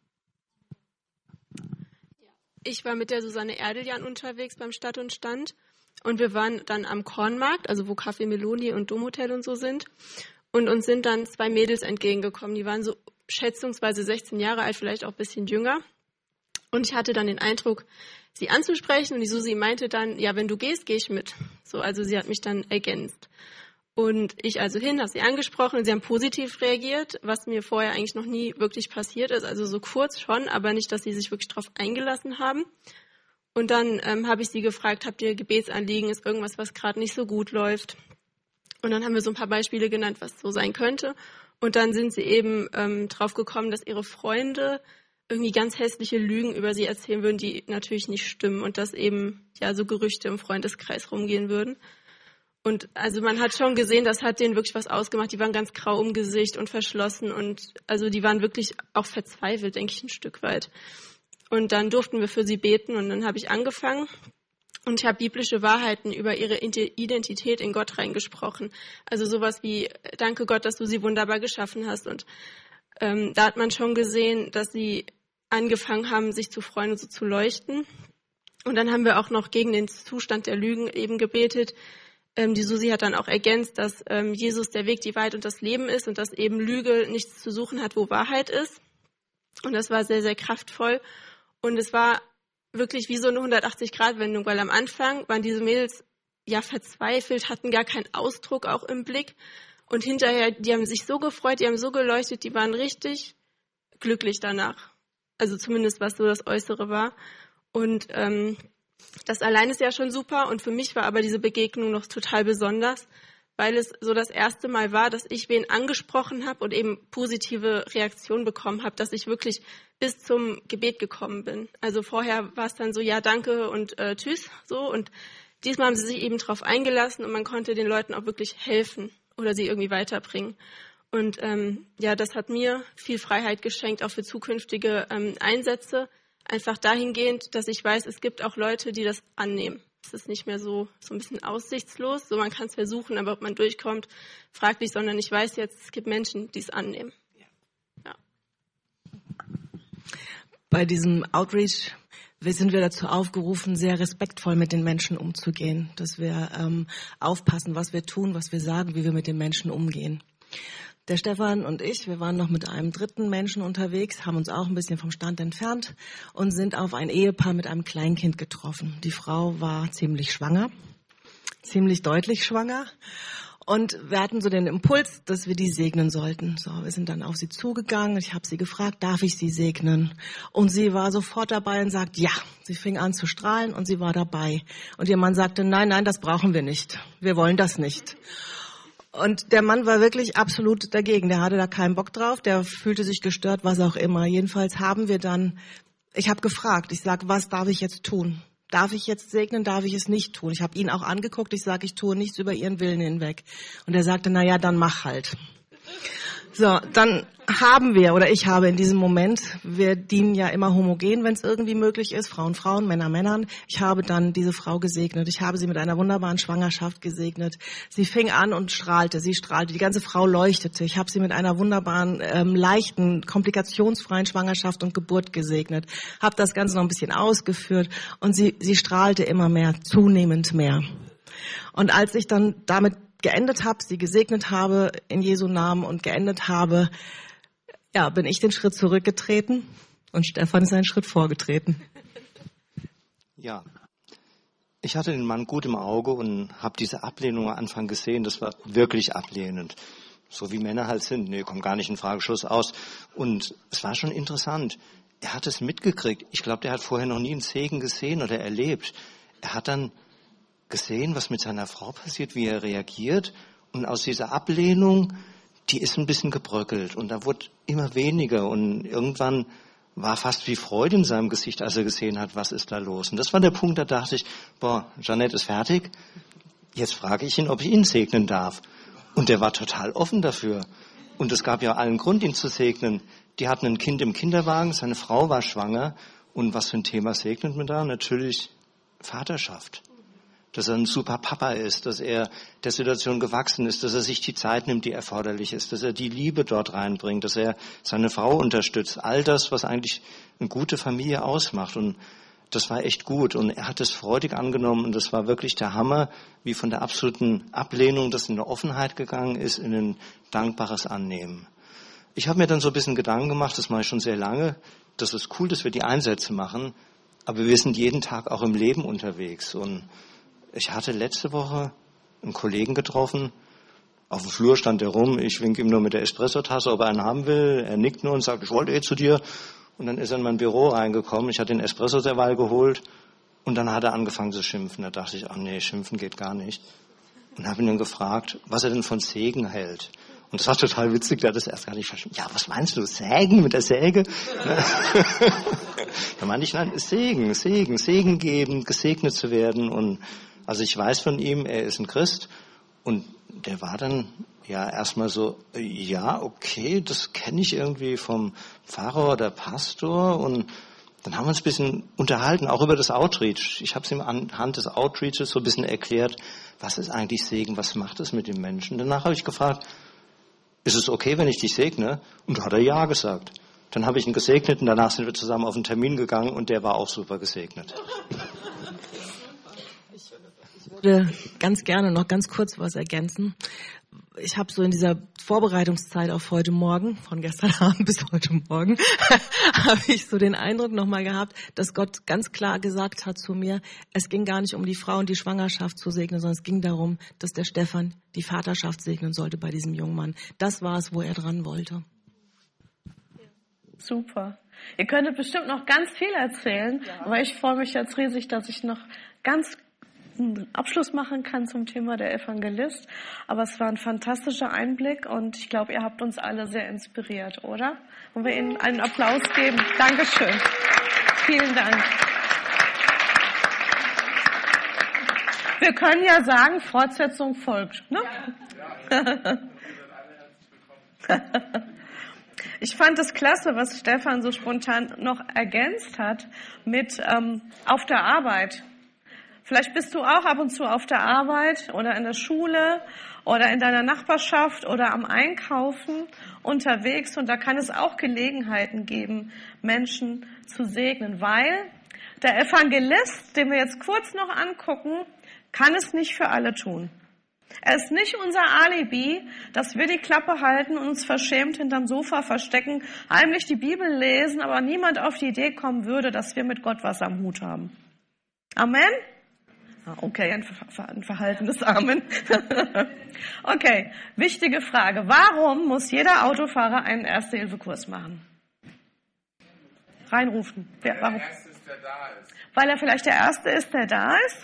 Ich war mit der Susanne Erdeljan unterwegs beim Stadt und Stand und wir waren dann am Kornmarkt, also wo Café Meloni und Domhotel und so sind, und uns sind dann 2 Mädels entgegengekommen. Die waren so schätzungsweise 16 Jahre alt, vielleicht auch ein bisschen jünger. Und ich hatte dann den Eindruck, sie anzusprechen und die Susi meinte dann, ja, wenn du gehst, gehe ich mit. So, also sie hat mich dann ergänzt. Und ich also habe sie angesprochen und sie haben positiv reagiert, was mir vorher eigentlich noch nie wirklich passiert ist. Also so kurz schon, aber nicht, dass sie sich wirklich darauf eingelassen haben. Und dann habe ich sie gefragt, habt ihr Gebetsanliegen, ist irgendwas, was gerade nicht so gut läuft? Und dann haben wir so ein paar Beispiele genannt, was so sein könnte. Und dann sind sie eben drauf gekommen, dass ihre Freunde irgendwie ganz hässliche Lügen über sie erzählen würden, die natürlich nicht stimmen. Und dass eben ja so Gerüchte im Freundeskreis rumgehen würden. Und also man hat schon gesehen, das hat denen wirklich was ausgemacht. Die waren ganz grau im Gesicht und verschlossen und also die waren wirklich auch verzweifelt, denke ich, ein Stück weit. Und dann durften wir für sie beten und dann habe ich angefangen und ich habe biblische Wahrheiten über ihre Identität in Gott reingesprochen. Also sowas wie, danke Gott, dass du sie wunderbar geschaffen hast. Und da hat man schon gesehen, dass sie angefangen haben, sich zu freuen und so zu leuchten. Und dann haben wir auch noch gegen den Zustand der Lügen eben gebetet. Die Susi hat dann auch ergänzt, dass Jesus der Weg, die Wahrheit und das Leben ist und dass eben Lüge nichts zu suchen hat, wo Wahrheit ist. Und das war sehr, sehr kraftvoll. Und es war wirklich wie so eine 180-Grad-Wendung, weil am Anfang waren diese Mädels ja verzweifelt, hatten gar keinen Ausdruck auch im Blick. Und hinterher, die haben sich so gefreut, die haben so geleuchtet, die waren richtig glücklich danach. Also zumindest was so das Äußere war. Und das allein ist ja schon super und für mich war aber diese Begegnung noch total besonders, weil es so das erste Mal war, dass ich wen angesprochen habe und eben positive Reaktionen bekommen habe, dass ich wirklich bis zum Gebet gekommen bin. Also vorher war es dann so, ja, danke und tschüss, so, und diesmal haben sie sich eben drauf eingelassen und man konnte den Leuten auch wirklich helfen oder sie irgendwie weiterbringen. Und ja, das hat mir viel Freiheit geschenkt, auch für zukünftige Einsätze. Einfach dahingehend, dass ich weiß, es gibt auch Leute, die das annehmen. Es ist nicht mehr so ein bisschen aussichtslos. So, man kann es versuchen, aber ob man durchkommt, fraglich, sondern ich weiß jetzt, es gibt Menschen, die es annehmen. Ja. Bei diesem Outreach sind wir dazu aufgerufen, sehr respektvoll mit den Menschen umzugehen. Dass wir aufpassen, was wir tun, was wir sagen, wie wir mit den Menschen umgehen. Der Stefan und ich, wir waren noch mit einem dritten Menschen unterwegs, haben uns auch ein bisschen vom Stand entfernt und sind auf ein Ehepaar mit einem Kleinkind getroffen. Die Frau war ziemlich schwanger, ziemlich deutlich schwanger. Und wir hatten so den Impuls, dass wir die segnen sollten. So, wir sind dann auf sie zugegangen. Ich habe sie gefragt, darf ich sie segnen? Und sie war sofort dabei und sagt, ja. Sie fing an zu strahlen und sie war dabei. Und ihr Mann sagte, nein, das brauchen wir nicht. Wir wollen das nicht. Und der Mann war wirklich absolut dagegen. Der hatte da keinen Bock drauf. Der fühlte sich gestört, was auch immer. Jedenfalls haben wir dann, ich habe gefragt, ich sage, was darf ich jetzt tun? darf ich jetzt segnen, darf ich es nicht tun? Ich habe ihn auch angeguckt, ich sage, ich tue nichts über ihren Willen hinweg. Und er sagte, na ja, dann mach halt. So, dann ich habe in diesem Moment, wir dienen ja immer homogen, wenn es irgendwie möglich ist, Frauen, Frauen, Männer, Männern. Ich habe dann diese Frau gesegnet. Ich habe sie mit einer wunderbaren Schwangerschaft gesegnet. Sie fing an und strahlte, die ganze Frau leuchtete. Ich habe sie mit einer wunderbaren, leichten, komplikationsfreien Schwangerschaft und Geburt gesegnet. Habe das Ganze noch ein bisschen ausgeführt und sie strahlte immer mehr, zunehmend mehr. Und als ich dann damit geendet habe, sie gesegnet habe in Jesu Namen und geendet habe, ja, bin ich den Schritt zurückgetreten und Stefan ist einen Schritt vorgetreten. Ja, ich hatte den Mann gut im Auge und habe diese Ablehnung am Anfang gesehen. Das war wirklich ablehnend. So wie Männer halt sind. Nee, kommt gar nicht in Frage, Schluss aus. Und es war schon interessant. Er hat es mitgekriegt. Ich glaube, der hat vorher noch nie einen Segen gesehen oder erlebt. Er hat dann gesehen, was mit seiner Frau passiert, wie er reagiert. Und aus dieser Ablehnung, die ist ein bisschen gebröckelt. Und da wurde immer weniger. Und irgendwann war fast wie Freude in seinem Gesicht, als er gesehen hat, was ist da los. Und das war der Punkt, da dachte ich, Jeanette ist fertig. Jetzt frage ich ihn, ob ich ihn segnen darf. Und der war total offen dafür. Und es gab ja allen Grund, ihn zu segnen. Die hatten ein Kind im Kinderwagen, seine Frau war schwanger. Und was für ein Thema segnet man da? Natürlich Vaterschaft. Dass er ein super Papa ist, dass er der Situation gewachsen ist, dass er sich die Zeit nimmt, die erforderlich ist, dass er die Liebe dort reinbringt, dass er seine Frau unterstützt. All das, was eigentlich eine gute Familie ausmacht. Und das war echt gut. Und er hat es freudig angenommen. Und das war wirklich der Hammer, wie von der absoluten Ablehnung, das in eine Offenheit gegangen ist, in ein dankbares Annehmen. Ich habe mir dann so ein bisschen Gedanken gemacht, das mache ich schon sehr lange. Das ist cool, dass wir die Einsätze machen. Aber wir sind jeden Tag auch im Leben unterwegs. Und ich hatte letzte Woche einen Kollegen getroffen. Auf dem Flur stand er rum. Ich winke ihm nur mit der Espressotasse, ob er einen haben will. Er nickt nur und sagt, ich wollte zu dir. Und dann ist er in mein Büro reingekommen. Ich hatte den Espresso derweil geholt. Und dann hat er angefangen zu schimpfen. Da dachte ich, ach nee, schimpfen geht gar nicht. Und habe ihn dann gefragt, was er denn von Segen hält. Und das war total witzig, der hat das erst gar nicht verstanden. Ja, was meinst du, Sägen mit der Säge? Da meinte ich, nein, Segen geben, gesegnet zu werden. Und also ich weiß von ihm, er ist ein Christ. Und der war dann ja erstmal so, ja, okay, das kenne ich irgendwie vom Pfarrer oder Pastor. Und dann haben wir uns ein bisschen unterhalten, auch über das Outreach. Ich habe es ihm anhand des Outreaches so ein bisschen erklärt, was ist eigentlich Segen, was macht es mit dem Menschen. Danach habe ich gefragt, ist es okay, wenn ich dich segne? Und da hat er ja gesagt. Dann habe ich ihn gesegnet und danach sind wir zusammen auf einen Termin gegangen und der war auch super gesegnet. Ich würde ganz gerne noch ganz kurz was ergänzen. Ich habe so in dieser Vorbereitungszeit auf heute Morgen, von gestern Abend bis heute Morgen, habe ich so den Eindruck nochmal gehabt, dass Gott ganz klar gesagt hat zu mir, es ging gar nicht um die Frau und die Schwangerschaft zu segnen, sondern es ging darum, dass der Stefan die Vaterschaft segnen sollte bei diesem jungen Mann. Das war es, wo er dran wollte. Super. Ihr könntet bestimmt noch ganz viel erzählen, aber ich freue mich jetzt riesig, dass ich noch ganz einen Abschluss machen kann zum Thema der Evangelist. Aber es war ein fantastischer Einblick und ich glaube, ihr habt uns alle sehr inspiriert, oder? Wollen wir Ihnen einen Applaus geben? Dankeschön. Vielen Dank. Wir können ja sagen, Fortsetzung folgt, ne? Ja. Ich fand es klasse, was Stefan so spontan noch ergänzt hat mit auf der Arbeit. Vielleicht bist du auch ab und zu auf der Arbeit oder in der Schule oder in deiner Nachbarschaft oder am Einkaufen unterwegs und da kann es auch Gelegenheiten geben, Menschen zu segnen, weil der Evangelist, den wir jetzt kurz noch angucken, kann es nicht für alle tun. Er ist nicht unser Alibi, dass wir die Klappe halten und uns verschämt hinterm Sofa verstecken, heimlich die Bibel lesen, aber niemand auf die Idee kommen würde, dass wir mit Gott was am Hut haben. Amen? Okay, ein verhaltenes Amen. Okay, wichtige Frage. Warum muss jeder Autofahrer einen Erste-Hilfe-Kurs machen? Reinrufen. Warum? Weil er vielleicht der Erste ist, der da ist?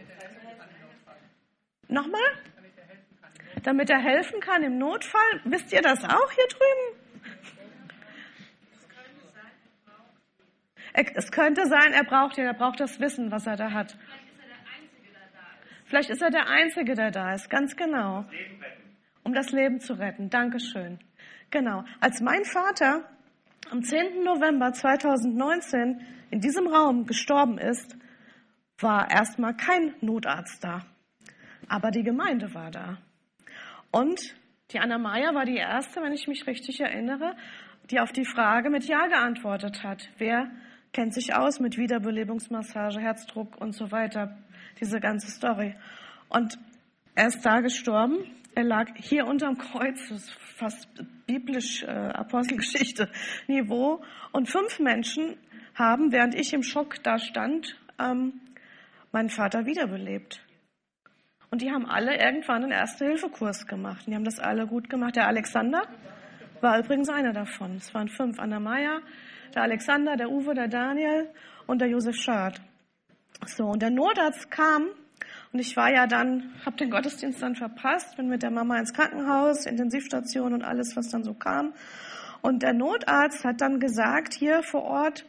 Nochmal? Damit er helfen kann im Notfall. Wisst ihr das auch hier drüben? Es könnte sein, er braucht das Wissen, was er da hat. Vielleicht ist er der Einzige, der da ist. Ganz genau. Um das Leben zu retten. Dankeschön. Genau. Als mein Vater am 10. November 2019 in diesem Raum gestorben ist, war erstmal kein Notarzt da. Aber die Gemeinde war da. Und die Anna Meier war die erste, wenn ich mich richtig erinnere, die auf die Frage mit Ja geantwortet hat. Wer kennt sich aus mit Wiederbelebungsmassage, Herzdruck und so weiter? Diese ganze Story. Und er ist da gestorben. Er lag hier unterm Kreuz, das ist fast biblisch Apostelgeschichte-Niveau. Und 5 Menschen haben, während ich im Schock da stand, meinen Vater wiederbelebt. Und die haben alle irgendwann einen Erste-Hilfe-Kurs gemacht. Und die haben das alle gut gemacht. Der Alexander war übrigens einer davon. Es waren 5. Anna Meier, der Alexander, der Uwe, der Daniel und der Josef Schad. So, und der Notarzt kam. Und ich war ja dann, habe den Gottesdienst dann verpasst, bin mit der Mama ins Krankenhaus, Intensivstation und alles, was dann so kam. Und der Notarzt hat dann gesagt, hier vor Ort,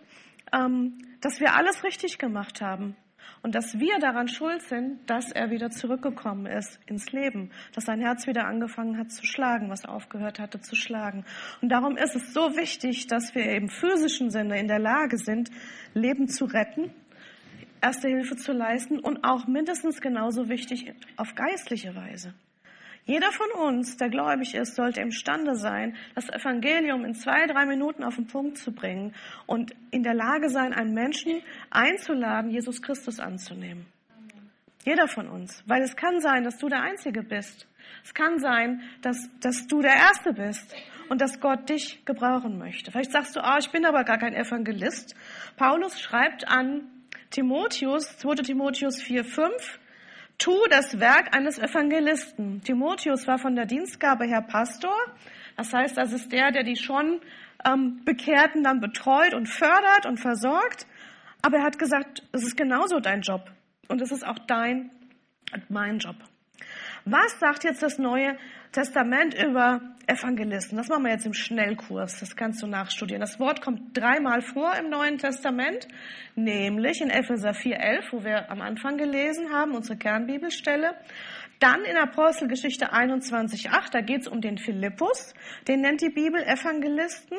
dass wir alles richtig gemacht haben. Und dass wir daran schuld sind, dass er wieder zurückgekommen ist ins Leben. Dass sein Herz wieder angefangen hat zu schlagen, was aufgehört hatte zu schlagen. Und darum ist es so wichtig, dass wir im physischen Sinne in der Lage sind, Leben zu retten, Erste Hilfe zu leisten und auch mindestens genauso wichtig auf geistliche Weise. Jeder von uns, der gläubig ist, sollte imstande sein, das Evangelium in 2-3 Minuten auf den Punkt zu bringen und in der Lage sein, einen Menschen einzuladen, Jesus Christus anzunehmen. Jeder von uns. Weil es kann sein, dass du der Einzige bist. Es kann sein, dass du der Erste bist und dass Gott dich gebrauchen möchte. Vielleicht sagst du, ich bin aber gar kein Evangelist. Paulus schreibt an Timotheus, 2. Timotheus 4,5, tu das Werk eines Evangelisten. Timotheus war von der Dienstgabe her Pastor. Das heißt, das ist der die schon Bekehrten dann betreut und fördert und versorgt. Aber er hat gesagt, es ist genauso dein Job. Und es ist auch dein und mein Job. Was sagt jetzt das Neue Testament über Evangelisten? Das machen wir jetzt im Schnellkurs. Das kannst du nachstudieren. Das Wort kommt 3-mal vor im Neuen Testament, nämlich in Epheser 4,11, wo wir am Anfang gelesen haben, unsere Kernbibelstelle. Dann in Apostelgeschichte 21,8, da geht es um den Philippus. Den nennt die Bibel Evangelisten.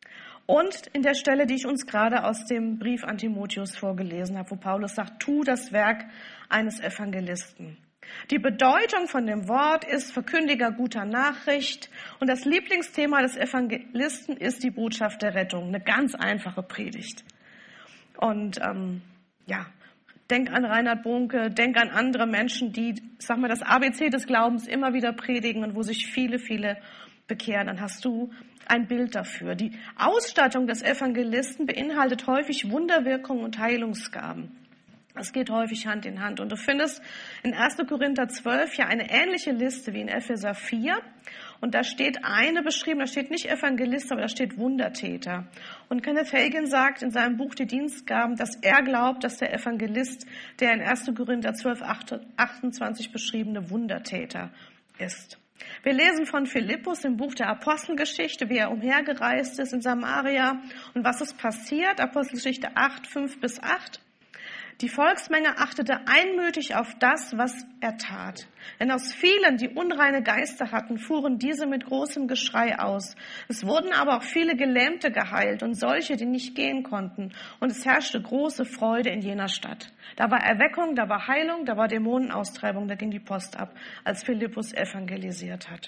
Und in der Stelle, die ich uns gerade aus dem Brief an Timotheus vorgelesen habe, wo Paulus sagt, tu das Werk eines Evangelisten. Die Bedeutung von dem Wort ist Verkündiger guter Nachricht. Und das Lieblingsthema des Evangelisten ist die Botschaft der Rettung. Eine ganz einfache Predigt. Und denk an Reinhard Bonke, denk an andere Menschen, die, das ABC des Glaubens immer wieder predigen und wo sich viele, viele bekehren. Dann hast du ein Bild dafür. Die Ausstattung des Evangelisten beinhaltet häufig Wunderwirkungen und Heilungsgaben. Das geht häufig Hand in Hand. Und du findest in 1. Korinther 12 ja eine ähnliche Liste wie in Epheser 4. Und da steht eine beschrieben, da steht nicht Evangelist, aber da steht Wundertäter. Und Kenneth Hagin sagt in seinem Buch Die Dienstgaben, dass er glaubt, dass der Evangelist, der in 1. Korinther 12, 28 beschriebene Wundertäter ist. Wir lesen von Philippus im Buch der Apostelgeschichte, wie er umhergereist ist in Samaria und was ist passiert. Apostelgeschichte 8, 5-8. Die Volksmenge achtete einmütig auf das, was er tat. Denn aus vielen, die unreine Geister hatten, fuhren diese mit großem Geschrei aus. Es wurden aber auch viele Gelähmte geheilt und solche, die nicht gehen konnten. Und es herrschte große Freude in jener Stadt. Da war Erweckung, da war Heilung, da war Dämonenaustreibung, da ging die Post ab, als Philippus evangelisiert hat.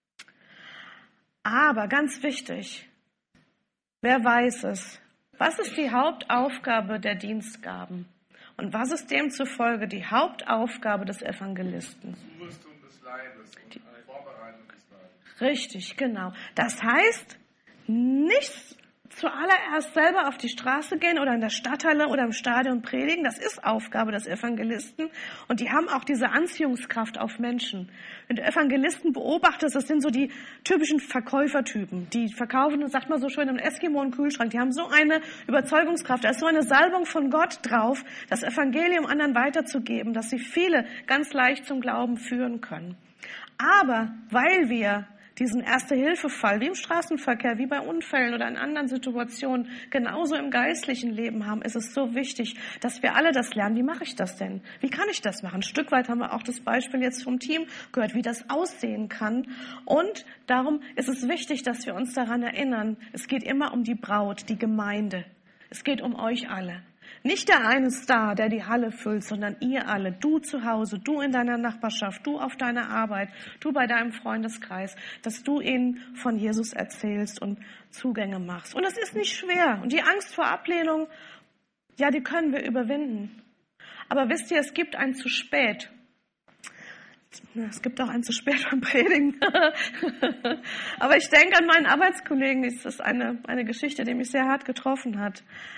Aber ganz wichtig, wer weiß es? Was ist die Hauptaufgabe der Dienstgaben? Und was ist demzufolge die Hauptaufgabe des Evangelisten? Zurüstung des Leibes und Vorbereitung des Leibes. Richtig, genau. Das heißt, nicht zuallererst selber auf die Straße gehen oder in der Stadthalle oder im Stadion predigen. Das ist Aufgabe des Evangelisten. Und die haben auch diese Anziehungskraft auf Menschen. Wenn du Evangelisten beobachtest, das sind so die typischen Verkäufertypen. Die verkaufen, und sagt man so schön, im Eskimo einen Kühlschrank. Die haben so eine Überzeugungskraft. Da ist so eine Salbung von Gott drauf, das Evangelium anderen weiterzugeben, dass sie viele ganz leicht zum Glauben führen können. Aber weil wir diesen Erste-Hilfe-Fall, wie im Straßenverkehr, wie bei Unfällen oder in anderen Situationen, genauso im geistlichen Leben haben, ist es so wichtig, dass wir alle das lernen. Wie mache ich das denn? Wie kann ich das machen? Ein Stück weit haben wir auch das Beispiel jetzt vom Team gehört, wie das aussehen kann. Und darum ist es wichtig, dass wir uns daran erinnern, es geht immer um die Braut, die Gemeinde. Es geht um euch alle. Nicht der eine Star, der die Halle füllt, sondern ihr alle, du zu Hause, du in deiner Nachbarschaft, du auf deiner Arbeit, du bei deinem Freundeskreis, dass du ihnen von Jesus erzählst und Zugänge machst. Und es ist nicht schwer. Und die Angst vor Ablehnung, ja, die können wir überwinden. Aber wisst ihr, es gibt ein zu spät. Es gibt auch ein zu spät beim Predigen. Aber ich denke an meinen Arbeitskollegen, das ist eine Geschichte, die mich sehr hart getroffen hat.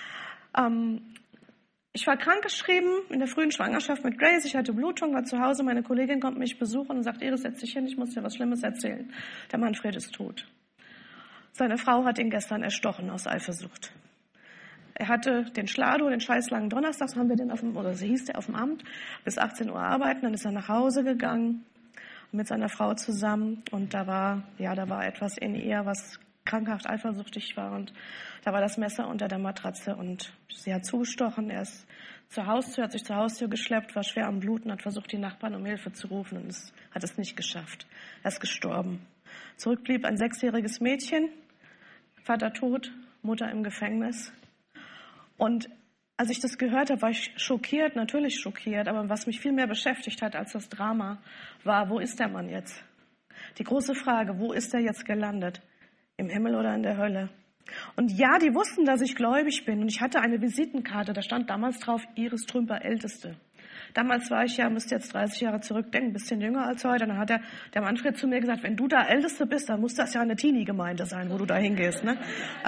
Ich war krankgeschrieben in der frühen Schwangerschaft mit Grace. Ich hatte Blutung, war zu Hause. Meine Kollegin kommt mich besuchen und sagt, Iris, setz dich hin, ich muss dir was Schlimmes erzählen. Der Manfred ist tot. Seine Frau hat ihn gestern erstochen aus Eifersucht. Er hatte den Schlado, den scheißlangen Donnerstags, haben wir den sie hieß der auf dem Amt, bis 18 Uhr arbeiten. Dann ist er nach Hause gegangen mit seiner Frau zusammen. Und da war etwas in ihr, was krankhaft eifersüchtig war. Und da war das Messer unter der Matratze und sie hat zugestochen. Er ist hat sich zur Haustür geschleppt, war schwer am Bluten, hat versucht, die Nachbarn um Hilfe zu rufen und hat es nicht geschafft. Er ist gestorben. Zurück blieb ein 6-jähriges Mädchen, Vater tot, Mutter im Gefängnis. Und als ich das gehört habe, war ich schockiert, natürlich schockiert. Aber was mich viel mehr beschäftigt hat als das Drama, war, wo ist der Mann jetzt? Die große Frage, wo ist er jetzt gelandet? Im Himmel oder in der Hölle? Und ja, die wussten, dass ich gläubig bin. Und ich hatte eine Visitenkarte, da stand damals drauf, Iris Trümper, Älteste. Damals war ich müsst jetzt 30 Jahre zurückdenken, ein bisschen jünger als heute. Und dann hat der Manfred zu mir gesagt, wenn du da Älteste bist, dann muss das ja eine Teenie-Gemeinde sein, wo du da hingehst. Ne?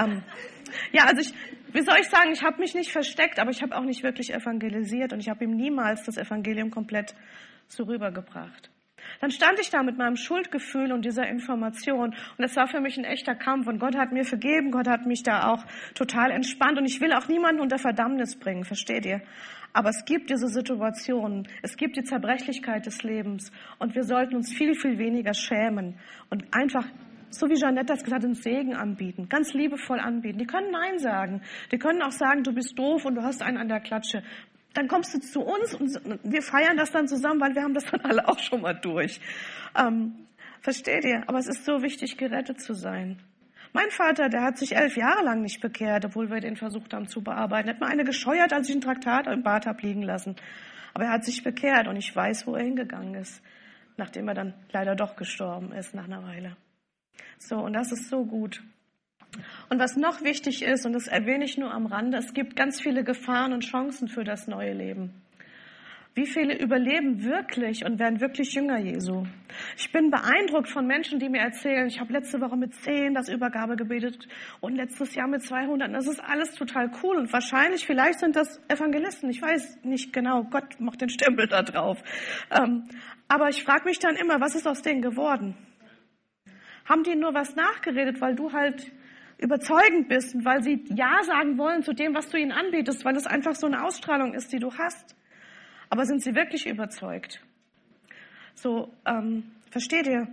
Wie soll ich sagen, ich habe mich nicht versteckt, aber ich habe auch nicht wirklich evangelisiert. Und ich habe ihm niemals das Evangelium komplett so rübergebracht. Dann stand ich da mit meinem Schuldgefühl und dieser Information und es war für mich ein echter Kampf und Gott hat mir vergeben, Gott hat mich da auch total entspannt und ich will auch niemanden unter Verdammnis bringen, versteht ihr? Aber es gibt diese Situationen, es gibt die Zerbrechlichkeit des Lebens und wir sollten uns viel, viel weniger schämen und einfach, so wie Jeanette das gesagt hat, einen Segen anbieten, ganz liebevoll anbieten. Die können Nein sagen, die können auch sagen, du bist doof und du hast einen an der Klatsche. Dann kommst du zu uns und wir feiern das dann zusammen, weil wir haben das dann alle auch schon mal durch. Versteht ihr? Aber es ist so wichtig, gerettet zu sein. Mein Vater, der hat sich 11 Jahre lang nicht bekehrt, obwohl wir den versucht haben zu bearbeiten. Er hat mal eine gescheuert, als ich ein Traktat im Bad habe liegen lassen. Aber er hat sich bekehrt und ich weiß, wo er hingegangen ist, nachdem er dann leider doch gestorben ist nach einer Weile. So, und das ist so gut. Und was noch wichtig ist, und das erwähne ich nur am Rande, es gibt ganz viele Gefahren und Chancen für das neue Leben. Wie viele überleben wirklich und werden wirklich Jünger Jesu? Ich bin beeindruckt von Menschen, die mir erzählen, ich habe letzte Woche mit 10 das Übergabe gebetet und letztes Jahr mit 200. Das ist alles total cool und wahrscheinlich, vielleicht sind das Evangelisten, ich weiß nicht genau, Gott macht den Stempel da drauf. Aber ich frage mich dann immer, was ist aus denen geworden? Haben die nur was nachgeredet, weil du halt überzeugend bist und weil sie Ja sagen wollen zu dem, was du ihnen anbietest, weil es einfach so eine Ausstrahlung ist, die du hast. Aber sind sie wirklich überzeugt? So, versteht ihr?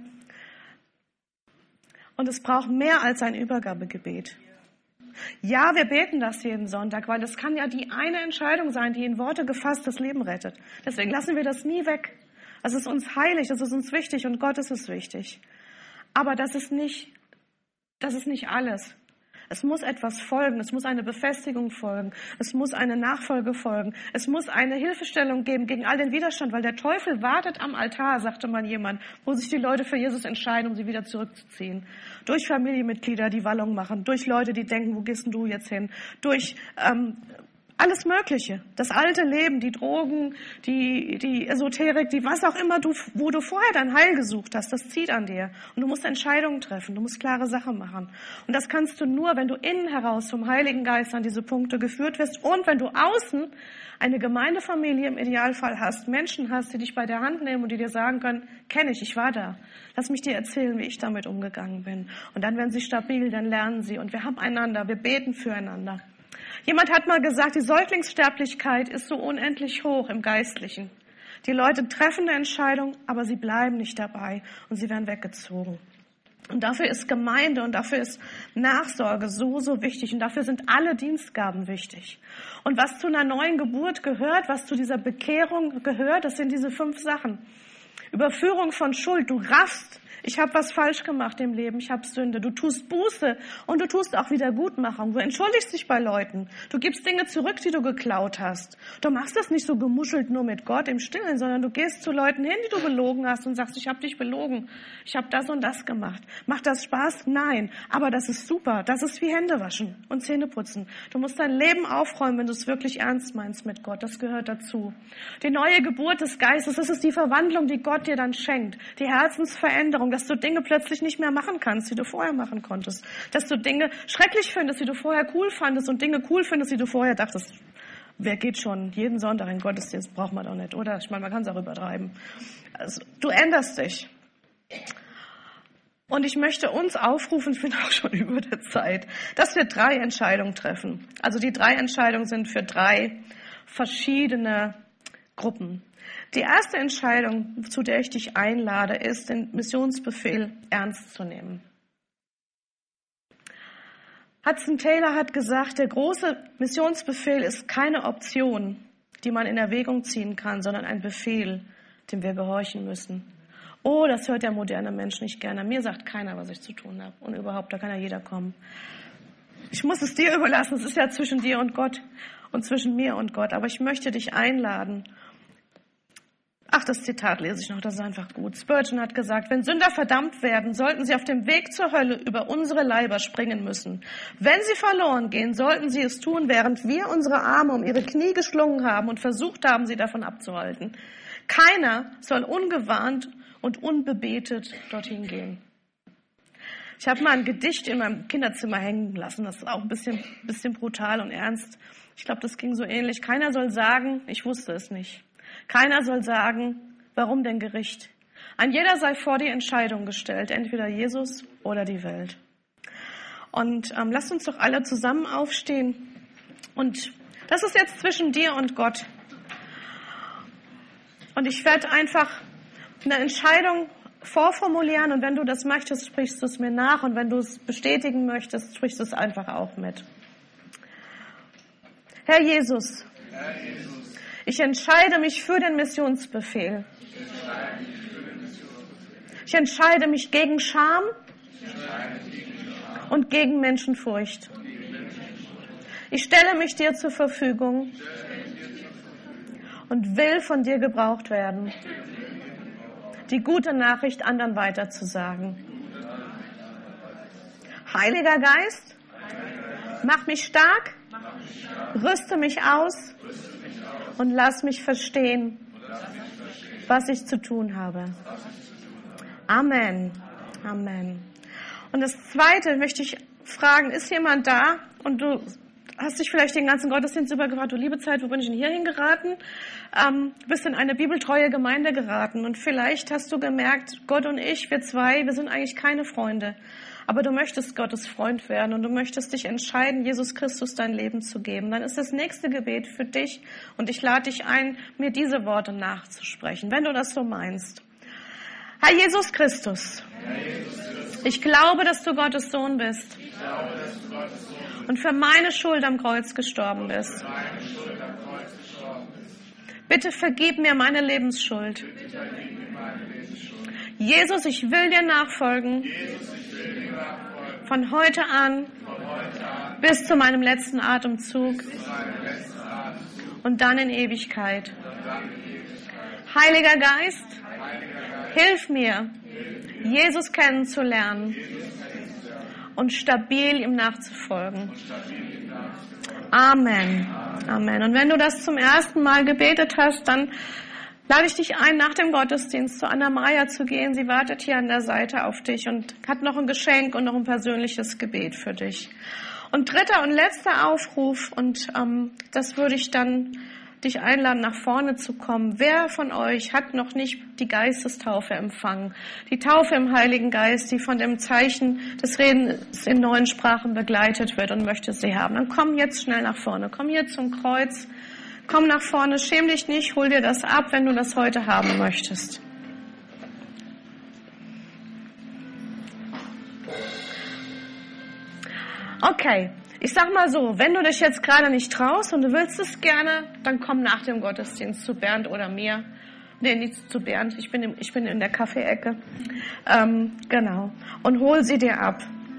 Und es braucht mehr als ein Übergabegebet. Ja, wir beten das jeden Sonntag, weil es kann ja die eine Entscheidung sein, die in Worte gefasst das Leben rettet. Deswegen lassen wir das nie weg. Es ist uns heilig, es ist uns wichtig und Gott ist es wichtig. Aber das ist nicht alles. Es muss etwas folgen, es muss eine Befestigung folgen, es muss eine Nachfolge folgen, es muss eine Hilfestellung geben gegen all den Widerstand, weil der Teufel wartet am Altar, sagte mal jemand, wo sich die Leute für Jesus entscheiden, um sie wieder zurückzuziehen. Durch Familienmitglieder, die Wallung machen, durch Leute, die denken, wo gehst denn du jetzt hin, durch alles Mögliche, das alte Leben, die Drogen, die Esoterik, die was auch immer, wo du vorher dein Heil gesucht hast, das zieht an dir. Und du musst Entscheidungen treffen, du musst klare Sachen machen. Und das kannst du nur, wenn du innen heraus vom Heiligen Geist an diese Punkte geführt wirst und wenn du außen eine Gemeindefamilie im Idealfall hast, Menschen hast, die dich bei der Hand nehmen und die dir sagen können, kenne ich war da. Lass mich dir erzählen, wie ich damit umgegangen bin. Und dann werden sie stabil, dann lernen sie. Und wir haben einander, wir beten füreinander. Jemand hat mal gesagt, die Säuglingssterblichkeit ist so unendlich hoch im Geistlichen. Die Leute treffen eine Entscheidung, aber sie bleiben nicht dabei und sie werden weggezogen. Und dafür ist Gemeinde und dafür ist Nachsorge so, so wichtig. Und dafür sind alle Dienstgaben wichtig. Und was zu einer neuen Geburt gehört, was zu dieser Bekehrung gehört, das sind diese 5 Sachen. Überführung von Schuld. Du raffst, ich habe was falsch gemacht im Leben, ich habe Sünde. Du tust Buße und du tust auch Wiedergutmachung. Du entschuldigst dich bei Leuten. Du gibst Dinge zurück, die du geklaut hast. Du machst das nicht so gemuschelt nur mit Gott im Stillen, sondern du gehst zu Leuten hin, die du belogen hast und sagst, ich habe dich belogen. Ich habe das und das gemacht. Macht das Spaß? Nein. Aber das ist super. Das ist wie Hände waschen und Zähne putzen. Du musst dein Leben aufräumen, wenn du es wirklich ernst meinst mit Gott. Das gehört dazu. Die neue Geburt des Geistes, das ist die Verwandlung, die Gott dir dann schenkt. Die Herzensveränderung, dass du Dinge plötzlich nicht mehr machen kannst, die du vorher machen konntest. Dass du Dinge schrecklich findest, die du vorher cool fandest und Dinge cool findest, die du vorher dachtest, wer geht schon jeden Sonntag in den Gottesdienst, braucht man doch nicht, oder? Ich meine, man kann es auch übertreiben. Also, du änderst dich. Und ich möchte uns aufrufen, ich bin auch schon über der Zeit, dass wir 3 Entscheidungen treffen. Also die 3 Entscheidungen sind für 3 verschiedene Gruppen. Die erste Entscheidung, zu der ich dich einlade, ist, den Missionsbefehl ernst zu nehmen. Hudson Taylor hat gesagt, der große Missionsbefehl ist keine Option, die man in Erwägung ziehen kann, sondern ein Befehl, dem wir gehorchen müssen. Oh, das hört der moderne Mensch nicht gerne. Mir sagt keiner, was ich zu tun habe. Und überhaupt, da kann ja jeder kommen. Ich muss es dir überlassen. Es ist ja zwischen dir und Gott und zwischen mir und Gott. Aber ich möchte dich einladen. Ach, das Zitat lese ich noch, das ist einfach gut. Spurgeon hat gesagt, wenn Sünder verdammt werden, sollten sie auf dem Weg zur Hölle über unsere Leiber springen müssen. Wenn sie verloren gehen, sollten sie es tun, während wir unsere Arme um ihre Knie geschlungen haben und versucht haben, sie davon abzuhalten. Keiner soll ungewarnt und unbebetet dorthin gehen. Ich habe mal ein Gedicht in meinem Kinderzimmer hängen lassen. Das ist auch ein bisschen brutal und ernst. Ich glaube, das ging so ähnlich. Keiner soll sagen, ich wusste es nicht. Keiner soll sagen, warum denn Gericht? Ein jeder sei vor die Entscheidung gestellt, entweder Jesus oder die Welt. Und lasst uns doch alle zusammen aufstehen. Und das ist jetzt zwischen dir und Gott. Und ich werde einfach eine Entscheidung vorformulieren und wenn du das möchtest, sprichst du es mir nach und wenn du es bestätigen möchtest, sprichst du es einfach auch mit. Herr Jesus, ich entscheide mich für den Missionsbefehl. Ich entscheide mich gegen Scham und gegen Menschenfurcht. Ich stelle mich dir zur Verfügung und will von dir gebraucht werden, die gute Nachricht anderen weiterzusagen. Heiliger Geist, mach mich stark, rüste mich aus und lass mich verstehen, was ich zu tun habe. Amen. Amen. Und das Zweite möchte ich fragen, ist jemand da und du hast dich vielleicht den ganzen Gottesdienst über gefragt, du liebe Zeit, wo bin ich denn hier hingeraten? Bist in eine bibeltreue Gemeinde geraten und vielleicht hast du gemerkt, Gott und ich, wir sind eigentlich keine Freunde. Aber du möchtest Gottes Freund werden und du möchtest dich entscheiden, Jesus Christus dein Leben zu geben. Dann ist das nächste Gebet für dich und ich lade dich ein, mir diese Worte nachzusprechen, wenn du das so meinst. Herr Jesus Christus, ich glaube, dass du Gottes Sohn bist und für meine Schuld am Kreuz gestorben bist. Bitte vergib mir meine Lebensschuld. Jesus, ich will dir nachfolgen. Von heute an bis zu meinem letzten Atemzug und dann in Ewigkeit. Heiliger Geist, hilf mir, Jesus kennenzulernen und stabil ihm nachzufolgen. Amen. Amen. Und wenn du das zum ersten Mal gebetet hast, dann lade ich dich ein, nach dem Gottesdienst zu Anna Maja zu gehen. Sie wartet hier an der Seite auf dich und hat noch ein Geschenk und noch ein persönliches Gebet für dich. Und dritter und letzter Aufruf, und das würde ich dann dich einladen, nach vorne zu kommen. Wer von euch hat noch nicht die Geistestaufe empfangen? Die Taufe im Heiligen Geist, die von dem Zeichen des Redens in neuen Sprachen begleitet wird und möchte sie haben. Dann komm jetzt schnell nach vorne. Komm hier zum Kreuz. Komm nach vorne. Schäm dich nicht. Hol dir das ab, wenn du das heute haben möchtest. Okay, ich sag mal so, wenn du dich jetzt gerade nicht traust und du willst es gerne, dann komm nach dem Gottesdienst zu Bernd oder mir. Nee, nicht zu Bernd, ich bin in der Kaffeeecke. Genau. Und hol sie dir ab.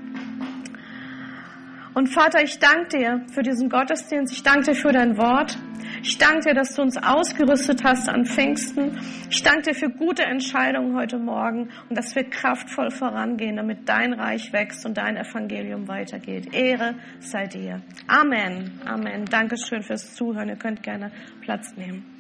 Und Vater, ich danke dir für diesen Gottesdienst. Ich danke dir für dein Wort. Ich danke dir, dass du uns ausgerüstet hast an Pfingsten. Ich danke dir für gute Entscheidungen heute Morgen und dass wir kraftvoll vorangehen, damit dein Reich wächst und dein Evangelium weitergeht. Ehre sei dir. Amen. Amen. Dankeschön fürs Zuhören. Ihr könnt gerne Platz nehmen.